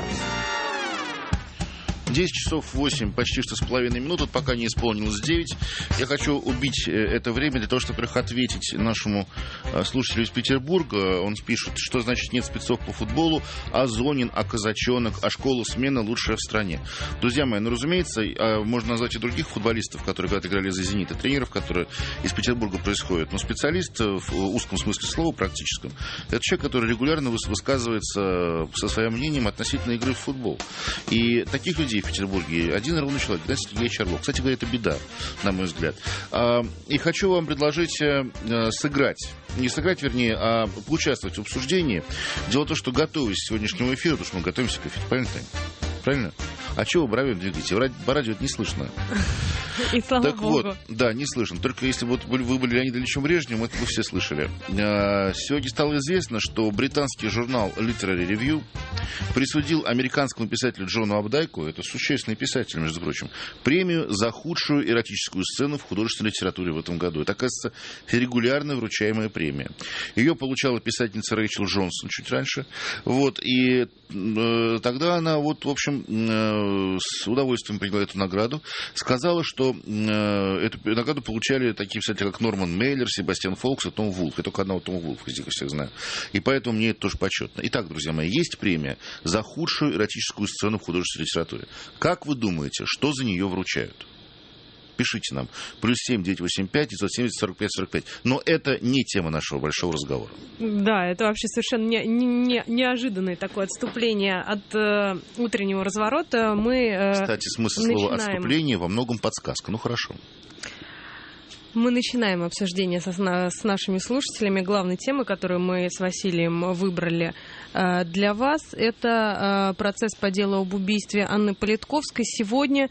10 часов 8, почти что с половиной минут, вот пока не исполнилось 9. Я хочу убить это время для того, чтобы, во-первых, ответить нашему слушателю из Петербурга. Он пишет, что значит нет спецов по футболу, а Зонин, а Казачонок, а школа смена лучшая в стране. Друзья мои, ну, разумеется, можно назвать и других футболистов, которые когда-то играли за «Зенит», и тренеров, которые из Петербурга происходят. Но специалист в узком смысле слова, практическом, это человек, который регулярно высказывается со своим мнением относительно игры в футбол. И таких людей в Петербурге один ровный человек, да, Сергей Чарлок. Кстати говоря, это беда, на мой взгляд. И хочу вам предложить сыграть. Не сыграть, вернее, а поучаствовать в обсуждении. Дело в том, что готовясь к сегодняшнему эфиру, потому что мы готовимся к эфиру, правильно, Таня? Правильно? А чего вы бровью двигаете? По радио это не слышно. И слава так богу. Вот, да, не слышно. Только если вот вы были Леонидом Ильичем Брежневым, это вы все слышали. Сегодня стало известно, что британский журнал Literary Review присудил американскому писателю Джону Абдайку, это существенный писатель, между прочим, премию за худшую эротическую сцену в художественной литературе в этом году. Это, оказывается, регулярно вручаемая премия. Ее получала писательница Рэйчел Джонсон чуть раньше. Вот, и тогда она, вот, в общем, с удовольствием приняла эту награду. Сказала, что эту награду получали такие писатели, как Норман Мейлер, Себастьян Фолкс и Том Вулф. Я только одного Тома Вулфа из них всех знаю. И поэтому мне это тоже почетно. Итак, друзья мои, есть премия за худшую эротическую сцену в художественной литературе. Как вы думаете, что за нее вручают? Пишите нам. +7 985 970 45 45. Но это не тема нашего большого разговора. Да, это вообще совершенно неожиданное такое отступление от утреннего разворота. Кстати, смысл слова «отступление» во многом подсказка. Ну, хорошо. Мы начинаем обсуждение с нашими слушателями. Главной темой, которую мы с Василием выбрали для вас, это процесс по делу об убийстве Анны Политковской. Сегодня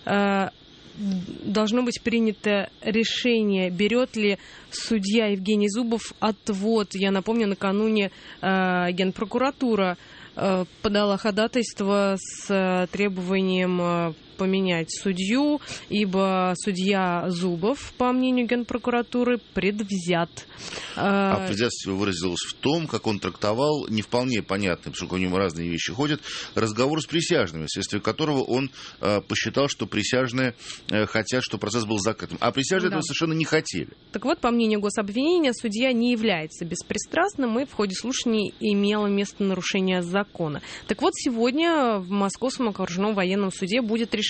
должно быть принято решение, берет ли судья Евгений Зубов отвод. Я напомню, накануне Генпрокуратура подала ходатайство с требованием поменять судью, ибо судья Зубов, по мнению Генпрокуратуры, предвзят. А предвзятость его выразилась в том, как он трактовал, не вполне понятно, потому что у него разные вещи ходят, разговор с присяжными, вследствие которого он посчитал, что присяжные хотят, чтобы процесс был закрытым. А присяжные этого совершенно не хотели. Так вот, по мнению гособвинения, судья не является беспристрастным, и в ходе слушаний имело место нарушение закона. Так вот, сегодня в Московском окружном военном суде будет решено,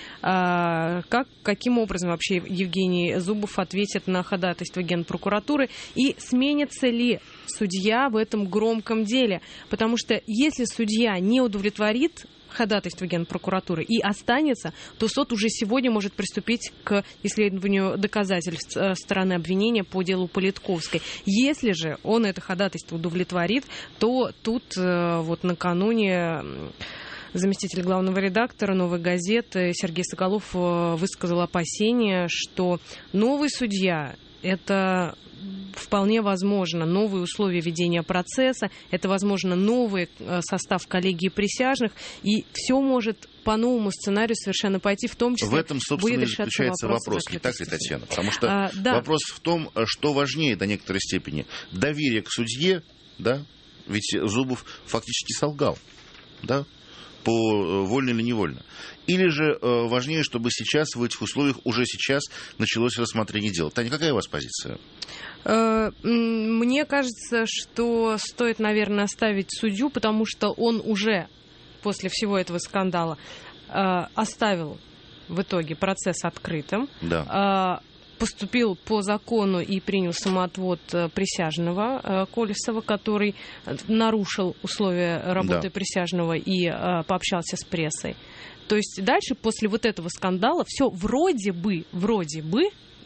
каким образом вообще Евгений Зубов ответит на ходатайство Генпрокуратуры и сменится ли судья в этом громком деле. Потому что если судья не удовлетворит ходатайство Генпрокуратуры и останется, то суд уже сегодня может приступить к исследованию доказательств стороны обвинения по делу Политковской. Если же он это ходатайство удовлетворит, то тут вот накануне заместитель главного редактора «Новой газеты» Сергей Соколов высказал опасение, что новый судья – это вполне возможно новые условия ведения процесса, это, возможно, новый состав коллегии присяжных, и все может по новому сценарию совершенно пойти, в том числе в этом, собственно, и заключается вопрос, не так ли, Татьяна? Потому что вопрос в том, что важнее до некоторой степени – доверие к судье, да, ведь Зубов фактически солгал, да, вольно или невольно. Или же важнее, чтобы сейчас, в этих условиях, уже сейчас началось рассмотрение дела. Таня, какая у вас позиция? Мне кажется, что стоит, наверное, оставить судью, потому что он уже после всего этого скандала оставил в итоге процесс открытым. Да. Поступил по закону и принял самоотвод присяжного Колесова, который нарушил условия работы присяжного и пообщался с прессой. То есть дальше, после вот этого скандала, все вроде бы,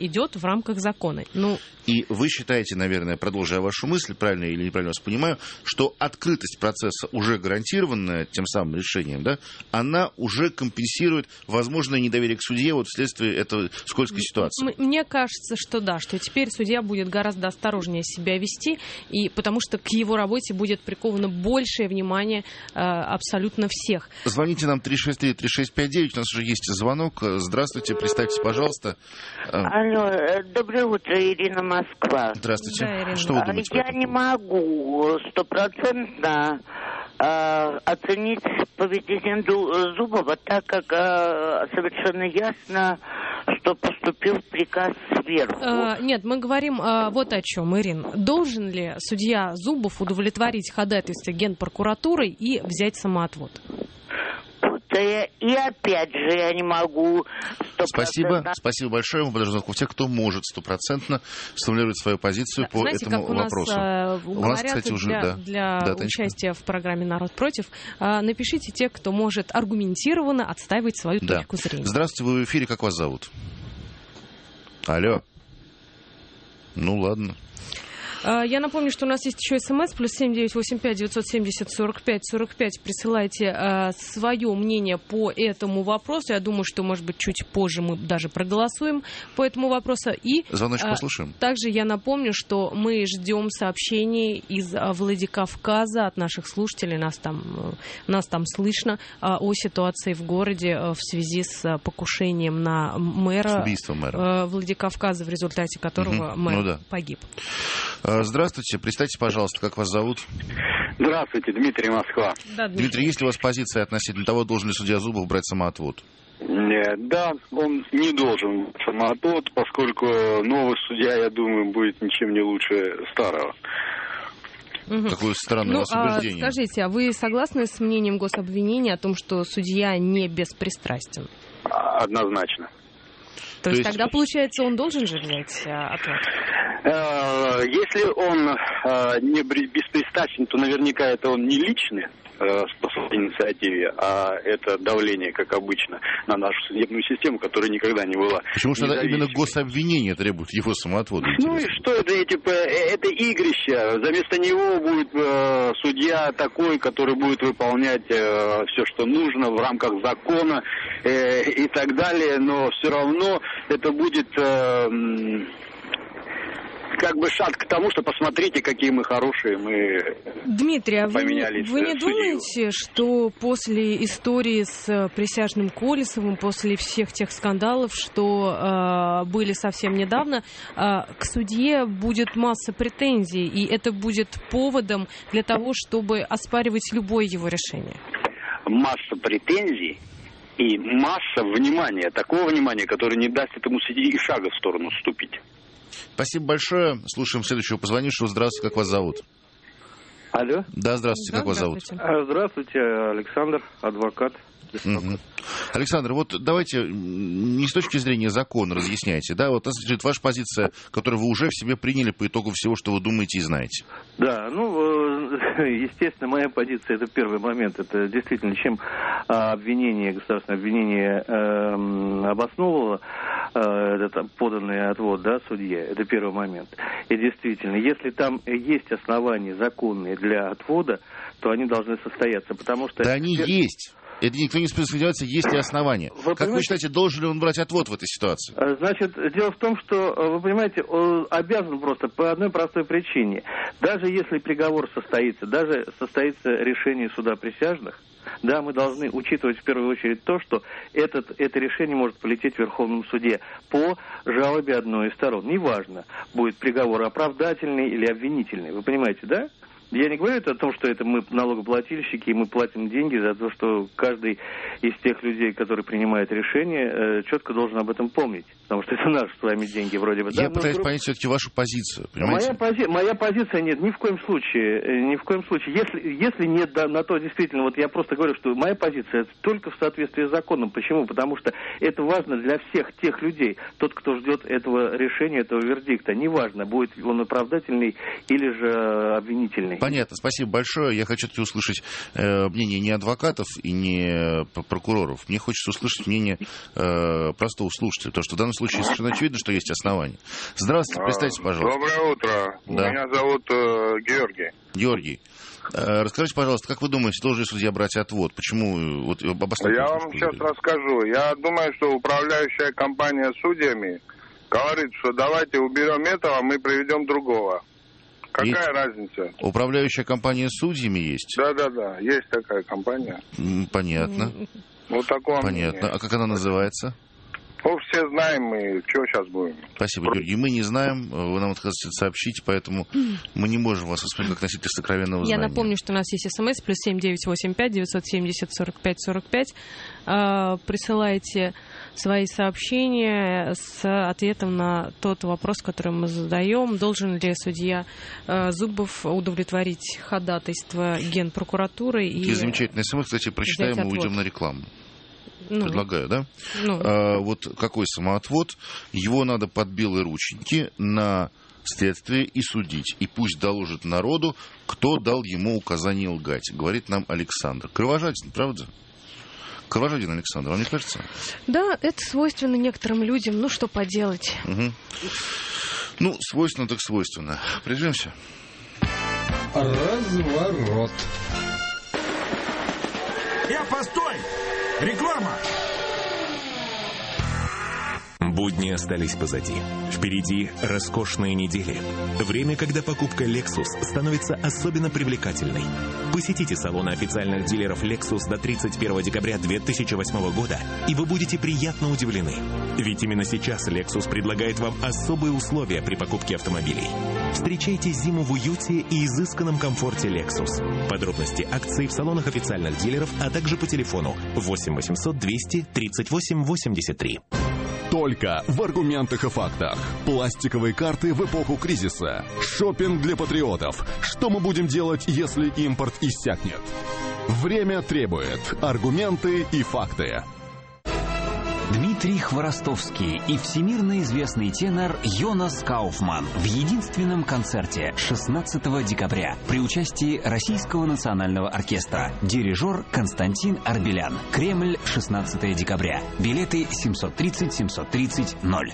идет в рамках закона. И вы считаете, наверное, продолжая вашу мысль, правильно или неправильно вас понимаю, что открытость процесса, уже гарантированная тем самым решением, да, она уже компенсирует возможное недоверие к судье вот вследствие этой скользкой ситуации? Мне кажется, что да, что теперь судья будет гораздо осторожнее себя вести, и потому что к его работе будет приковано большее внимание абсолютно всех. Звоните нам 363-3659, у нас уже есть звонок. Здравствуйте, представьтесь, пожалуйста. Алло, доброе утро, Ирина, Москва. Здравствуйте. Да, Ирина. Что вы думаете? Я не могу стопроцентно оценить поведение Зубова, так как совершенно ясно, что поступил приказ сверху. Нет, мы говорим вот о чем, Ирин. Должен ли судья Зубов удовлетворить ходатайство Генпрокуратуры и взять самоотвод? И опять же я не могу 100%. Спасибо большое. Мы подождем тех, кто может стопроцентно сформулировать свою позицию по этому вопросу. У нас, кстати, уже для участия в программе «Народ против» напишите те, кто может аргументированно отстаивать свою точку зрения. Здравствуйте, вы в эфире, как вас зовут? Алло. Ну ладно. Я напомню, что у нас есть еще СМС, плюс 7985-970-45-45. Присылайте свое мнение по этому вопросу. Я думаю, что, может быть, чуть позже мы даже проголосуем по этому вопросу. И звоночек послушаем. Также я напомню, что мы ждем сообщений из Владикавказа от наших слушателей. Нас там слышно о ситуации в городе в связи с покушением на мэра, убийством мэра Владикавказа, в результате которого мэр погиб. Здравствуйте, представьте, пожалуйста, как вас зовут? Здравствуйте, Дмитрий, Москва. Да, Дмитрий, есть ли у вас позиция относительно того, должен ли судья Зубов брать самоотвод? Да, он не должен самоотвод, поскольку новый судья, я думаю, будет ничем не лучше старого. Какое странное у вас убеждение. Скажите, а вы согласны с мнением гособвинения о том, что судья не беспристрастен? Однозначно. То есть тогда, получается, он должен же взять отвод? Если он не беспристрастен, то наверняка это он не личный по своей инициативе, а это давление, как обычно, на нашу судебную систему, которая никогда не была. Почему же тогда именно гособвинение требует его самоотвода? Ну и что это? Это игрище. Вместо него будет судья такой, который будет выполнять все, что нужно в рамках закона и так далее, но все равно это будет как бы шаг к тому, что посмотрите, какие мы хорошие, мы Дмитрий, а вы не судью. думаете, что после истории с присяжным Колесовым, после всех тех скандалов, что были совсем недавно, к судье будет масса претензий, и это будет поводом для того, чтобы оспаривать любое его решение? Масса претензий и масса внимания, такого внимания, которое не даст этому судье и шага в сторону ступить. Спасибо большое. Слушаем следующего позвонившего. Здравствуйте, как вас зовут? Алло. Да, здравствуйте, как вас зовут? Здравствуйте, Александр, адвокат. Александр, вот давайте не с точки зрения закона разъясняйте, да, вот ваша позиция, которую вы уже в себе приняли по итогу всего, что вы думаете и знаете. Да, естественно, моя позиция, это первый момент, это действительно, чем государственное обвинение обосновывало этот поданный отвод, да, судье, это первый момент. И действительно, если там есть основания законные для отвода, то они должны состояться, потому что... Да они есть. Это никто не сомневается, есть ли основания. Как вы считаете, должен ли он брать отвод в этой ситуации? Значит, дело в том, что, вы понимаете, он обязан просто по одной простой причине. Даже если приговор состоится, даже состоится решение суда присяжных, да, мы должны учитывать в первую очередь то, что это решение может полететь в Верховном суде по жалобе одной из сторон. Неважно, будет приговор оправдательный или обвинительный. Вы понимаете, да? Я не говорю о том, что это мы налогоплательщики, и мы платим деньги за то, что каждый из тех людей, которые принимают решение, четко должен об этом помнить. Потому что это наши с вами деньги вроде бы. Я пытаюсь понять все-таки вашу позицию, понимаете? Моя позиция нет, ни в коем случае. Ни в коем случае. Если нет на то действительно, вот я просто говорю, что моя позиция только в соответствии с законом. Почему? Потому что это важно для всех тех людей. Тот, кто ждет этого решения, этого вердикта. Неважно, будет он оправдательный или же обвинительный. Понятно, спасибо большое. Я хочу услышать мнение не адвокатов и не прокуроров. Мне хочется услышать мнение простого слушателя, потому что в данном случае совершенно очевидно, что есть основания. Здравствуйте, представьте, пожалуйста. Доброе утро. Да. Меня зовут Георгий. Георгий, расскажите, пожалуйста, как вы думаете, должен ли судья брать отвод? Почему? Вот, Я вам сейчас расскажу. Я думаю, что управляющая компания судьями говорит, что давайте уберем этого, мы приведем другого. Какая разница? Управляющая компания судьями есть? Да, есть такая компания. Понятно. Вот такое Понятно. мнение. А как она называется? Ну, все знаем мы, что сейчас будем. Спасибо, Георгий. Мы не знаем, вы нам отказываетесь сообщить, поэтому мы не можем вас воспринимать как носитель сокровенного знания. Я напомню, что у нас есть смс, +7 985 970 45 45. Присылайте свои сообщения с ответом на тот вопрос, который мы задаем. Должен ли судья Зубов удовлетворить ходатайство Генпрокуратуры? И замечательный смс, кстати, прочитаем и уйдем на рекламу. Предлагаю, да? Вот какой самоотвод? Его надо под белые рученьки на следствие и судить. И пусть доложит народу, кто дал ему указание лгать, говорит нам Александр. Кровожаден, правда? Кровожаден, Александр, вам не кажется? Да, это свойственно некоторым людям. Ну, что поделать? Угу. Ну, свойственно так свойственно. Прижимся. Разворот. Постой! Реклама! Будни остались позади. Впереди роскошные недели. Время, когда покупка Lexus становится особенно привлекательной. Посетите салоны официальных дилеров Lexus до 31 декабря 2008 года, и вы будете приятно удивлены. Ведь именно сейчас Lexus предлагает вам особые условия при покупке автомобилей. Встречайте зиму в уюте и изысканном комфорте Lexus. Подробности акций в салонах официальных дилеров, а также по телефону 8 800 200 38 83. Только в аргументах и фактах. Пластиковые карты в эпоху кризиса. Шопинг для патриотов. Что мы будем делать, если импорт иссякнет? Время требует. Аргументы и факты. Дмитрий Хворостовский и всемирно известный тенор Йонас Кауфман в единственном концерте 16 декабря при участии Российского национального оркестра. Дирижер Константин Арбелян. Кремль, 16 декабря. Билеты 730 730 0.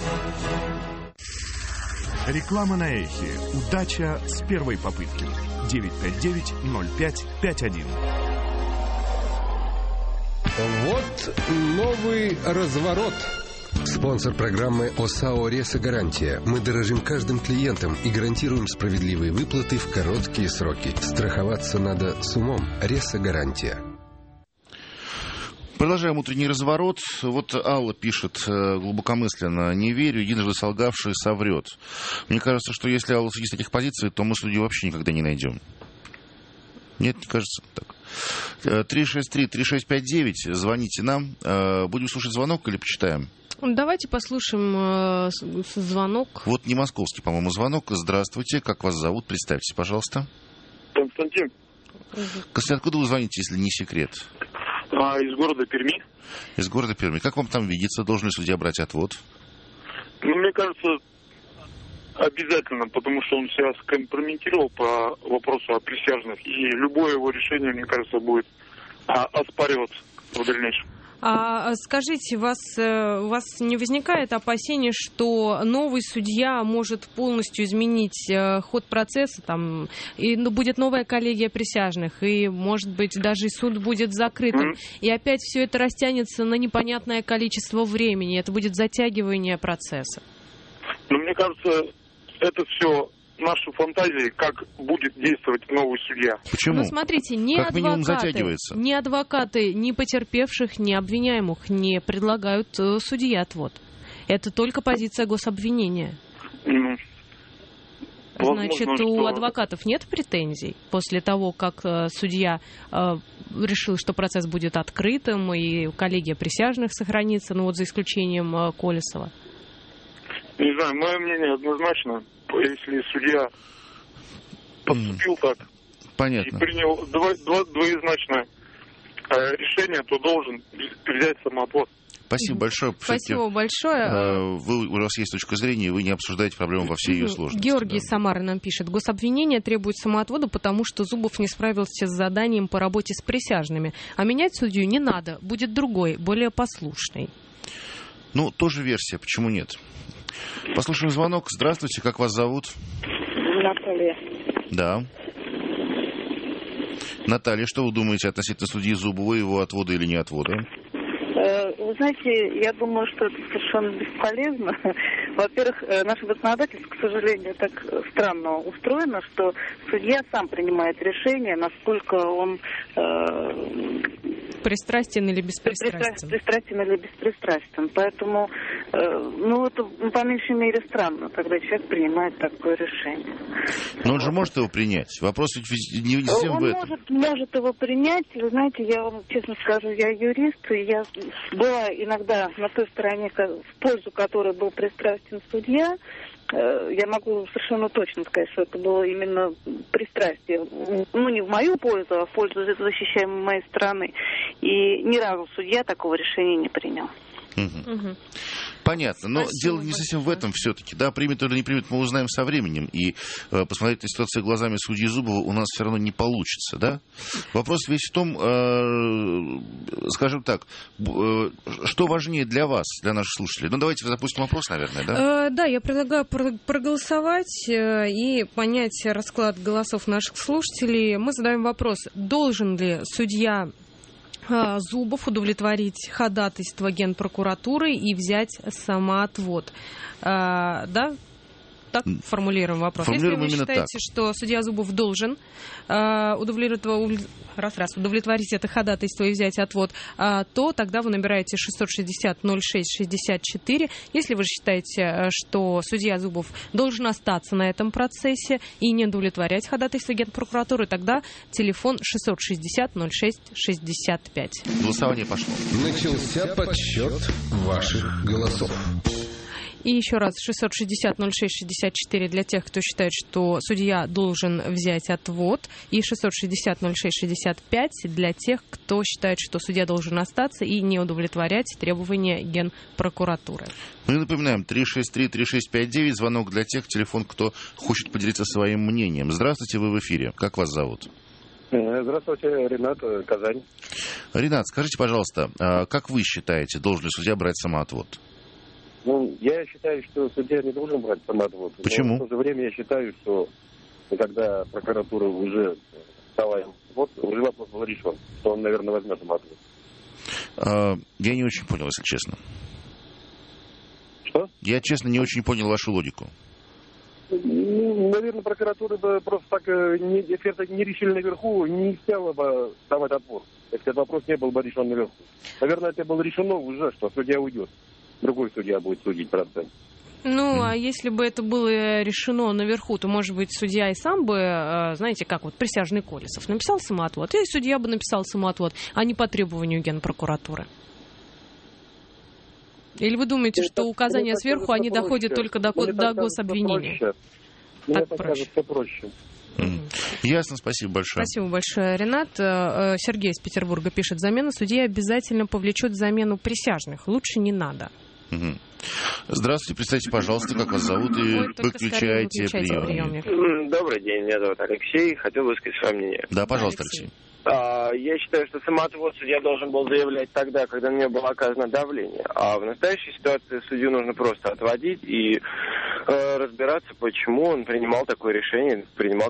Реклама на эхе. Удача с первой попытки. 959-0551. Вот новый разворот. Спонсор программы ОСАО «Ресо-гарантия». Мы дорожим каждым клиентом и гарантируем справедливые выплаты в короткие сроки. Страховаться надо с умом. «Ресо-гарантия». Продолжаем утренний разворот. Вот Алла пишет глубокомысленно: «Не верю, единожды солгавший соврет». Мне кажется, что если Алла сидит с таких позиций, то мы судью вообще никогда не найдем. Нет, не кажется так. 363-3659, звоните нам. Будем слушать звонок или почитаем? Давайте послушаем звонок. Вот не московский, по-моему, звонок. Здравствуйте, как вас зовут? Представьтесь, пожалуйста. Константин. Константин, откуда вы звоните, если не секрет? Из города Перми. Из города Перми. Как вам там видится? Должен ли судья брать отвод? Ну, мне кажется, обязательно, потому что он себя скомпрометировал по вопросу о присяжных, и любое его решение, мне кажется, будет оспариваться в дальнейшем. А скажите, у вас не возникает опасения, что новый судья может полностью изменить ход процесса, там, и будет новая коллегия присяжных, и, может быть, даже суд будет закрытым, и опять все это растянется на непонятное количество времени, это будет затягивание процесса? Ну, мне кажется, это все наши фантазии, как будет действовать новый судья. Почему? Ну, смотрите, ни адвокаты, ни потерпевших, ни обвиняемых не предлагают судье отвод. Это только позиция гособвинения. Значит, у адвокатов нет претензий после того, как судья решил, что процесс будет открытым, и коллегия присяжных сохранится, ну вот за исключением Колесова? Не знаю, мое мнение однозначно. Если судья поступил так и принял двоезначное решение, то должен взять самоотвод. Спасибо большое. Спасибо большое. У вас есть точка зрения, и вы не обсуждаете проблему во всей ее сложности. Георгий из Самары нам пишет. Гособвинение требует самоотвода, потому что Зубов не справился с заданием по работе с присяжными. А менять судью не надо. Будет другой, более послушный. Ну, тоже версия. Почему нет? Послушаем звонок. Здравствуйте. Как вас зовут? Наталья. Да. Наталья, что вы думаете относительно судьи Зубова, его отвода или не отвода? Вы знаете, я думаю, что это совершенно бесполезно. Во-первых, наше законодательство, к сожалению, так странно устроено, что судья сам принимает решение, насколько он... Пристрастен или беспристрастен? Пристрастен или беспристрастен. Поэтому, это по меньшей мере странно, когда человек принимает такое решение. Но он же может его принять. Вопрос ведь не совсем в этом. Он может его принять. Вы знаете, я вам честно скажу, я юрист, и я была иногда на той стороне, в пользу которой был пристрастен судья. Я могу совершенно точно сказать, что это было именно пристрастие. Не в мою пользу, а в пользу защищаемой моей стороны. И ни разу судья такого решения не принял. Угу. Понятно, но дело не совсем в этом все-таки. Да, примет или не примет, мы узнаем со временем. И посмотреть на ситуацию глазами судьи Зубова у нас все равно не получится, да? Вопрос весь в том, скажем так, что важнее для вас, для наших слушателей? Давайте запустим вопрос, наверное, да? Да, я предлагаю проголосовать и понять расклад голосов наших слушателей. Мы задаем вопрос, должен ли судья Зубов удовлетворить ходатайство Генпрокуратуры и взять самоотвод. Да? Так формулируем вопрос. Если вы считаете, что судья Зубов должен удовлетворить это ходатайство и взять отвод, то тогда вы набираете 660-06-64. Если вы считаете, что судья Зубов должен остаться на этом процессе и не удовлетворять ходатайство Генпрокуратуры, тогда телефон 660-06-65. Голосование пошло. Начался подсчет ваших голосов. И еще раз, 660-06-64 для тех, кто считает, что судья должен взять отвод, и 660-06-65 для тех, кто считает, что судья должен остаться и не удовлетворять требования Генпрокуратуры. Мы напоминаем, 363-3659, звонок для тех, телефон, кто хочет поделиться своим мнением. Здравствуйте, вы в эфире. Как вас зовут? Здравствуйте, Ренат, Казань. Ренат, скажите, пожалуйста, как вы считаете, должен ли судья брать самоотвод? Я считаю, что судья не должен брать самоотвод. Почему? Но в то же время я считаю, что когда прокуратура уже дала ему отвод, уже вопрос был решен, что он, наверное, возьмет самоотвод. Я не очень понял, если честно. Что? Я, честно, не очень понял вашу логику. Наверное, прокуратура бы просто так, если это не решили наверху, не стала бы давать отвод. Если этот вопрос не был бы решен наверху. Наверное, это было решено уже, что судья уйдет. Другой судья будет судить процесс. А если бы это было решено наверху, то, может быть, судья и сам бы, знаете, как вот присяжный Колесов написал самоотвод, и судья бы написал самоотвод, а не по требованию Генпрокуратуры. Или вы думаете, что указания сверху, они доходят только до гособвинения? Так проще. Проще. Ясно, спасибо большое. Спасибо большое, Ренат. Сергей из Петербурга пишет, замена судьи обязательно повлечет замену присяжных. Лучше не надо. Здравствуйте, представьте, пожалуйста, как вас зовут, и выключайте приемник. Добрый день, меня зовут Алексей, хотел высказать свое мнение. Да, пожалуйста, Алексей. Я считаю, что самоотвод судья должен был заявлять тогда, когда на него было оказано давление. А в настоящей ситуации судью нужно просто отводить и разбираться, почему он принимал такое решение,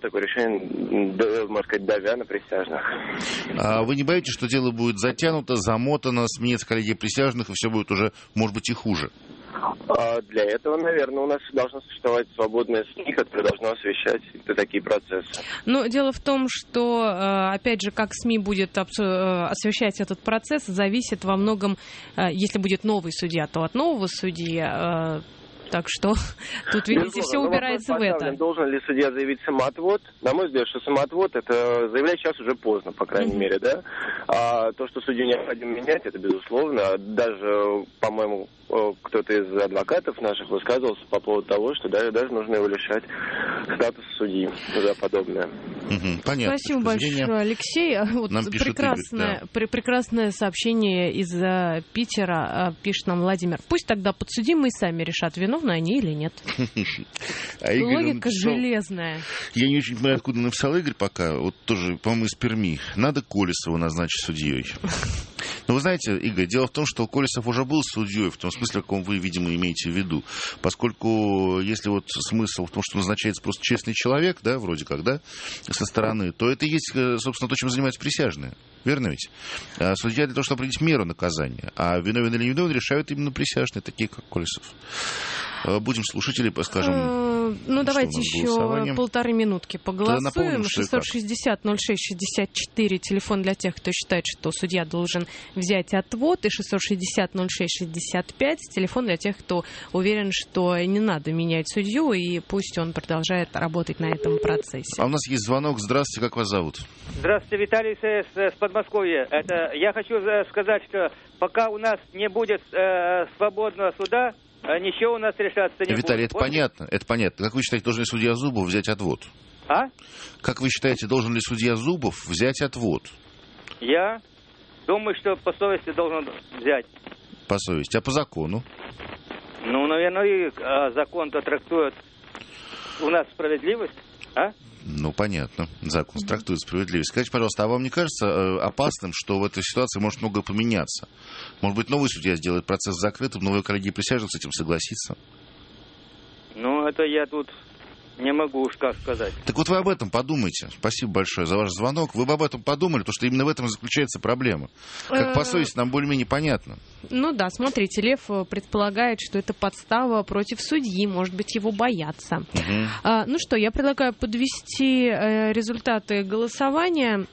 можно сказать, давя на присяжных. А вы не боитесь, что дело будет затянуто, замотано, сменится коллегия присяжных, и все будет уже, может быть, и хуже? Для этого, наверное, у нас должна существовать свободная СМИ, которая должна освещать такие процессы. Но дело в том, что, опять же, как СМИ будет освещать этот процесс, зависит во многом, если будет новый судья, то от нового судьи. Так что тут, видите, все упирается в это. Должен ли судья заявить самоотвод? На мой взгляд, что самоотвод, это заявлять сейчас уже поздно, по крайней мере, да? А то, что судью необходимо менять, это безусловно. Даже, по-моему, кто-то из адвокатов наших высказывался по поводу того, что даже нужно его лишать статус судьи за подобное. Понятно. Спасибо большое, Алексей. Вот прекрасное сообщение из Питера пишет нам Владимир. Пусть тогда подсудимые сами решат, виновны они или нет. Логика железная. Я не очень понимаю, откуда написал Игорь пока. Вот тоже, по-моему, из Перми. Надо Колесова назначить судьей. Но вы знаете, Игорь, дело в том, что Колесов уже был судьей, в том смысле, в каком вы, видимо, имеете в виду. Поскольку если вот смысл в том, что назначается просто честный человек, да, вроде как, да, со стороны, то это и есть, собственно, то, чем занимаются присяжные. Верно ведь? А судья для того, чтобы определить меру наказания. А виновен или невиновен решают именно присяжные, такие как Колесов. Будем слушать или скажем... Ну, давайте еще полторы минутки поголосуем. 660-06-64, телефон для тех, кто считает, что судья должен взять отвод, и 660-06-65, телефон для тех, кто уверен, что не надо менять судью, и пусть он продолжает работать на этом процессе. А у нас есть звонок. Здравствуйте, как вас зовут? Здравствуйте, Виталий с Подмосковья. Я хочу сказать, что пока у нас не будет свободного суда, ничего у нас решаться не будет. Виталий, это понятно, это понятно. Как вы считаете, должен ли судья Зубов взять отвод? А? Как вы считаете, должен ли судья Зубов взять отвод? Я думаю, что по совести должен взять. По совести. А по закону? Ну, наверное, и закон-то трактует у нас справедливость, а? Ну, понятно. Закон трактует справедливость. Скажите, пожалуйста, а вам не кажется опасным, что в этой ситуации может многое поменяться? Может быть, новый судья сделает процесс закрытым, новые коллеги присяжных с этим согласится? Ну, это я тут не могу уж как сказать. Так вот вы об этом подумайте. Спасибо большое за ваш звонок. Вы бы об этом подумали, потому что именно в этом и заключается проблема. Как по совести нам более-менее понятно. Ну да, смотрите, Лев предполагает, что это подстава против судьи, может быть, его боятся. Ну что, я предлагаю подвести результаты голосования.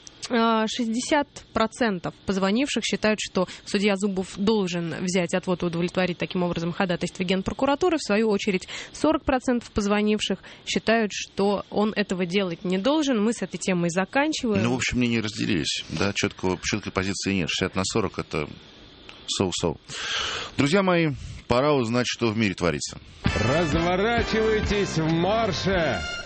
60% позвонивших считают, что судья Зубов должен взять отвод и удовлетворить таким образом ходатайство Генпрокуратуры. В свою очередь 40% позвонивших считают, что он этого делать не должен. Мы с этой темой заканчиваем. Ну, в общем, мнения разделились. Да, четкой позиции нет. 60/40 это соу-соу. Друзья мои, пора узнать, что в мире творится. Разворачивайтесь в марше!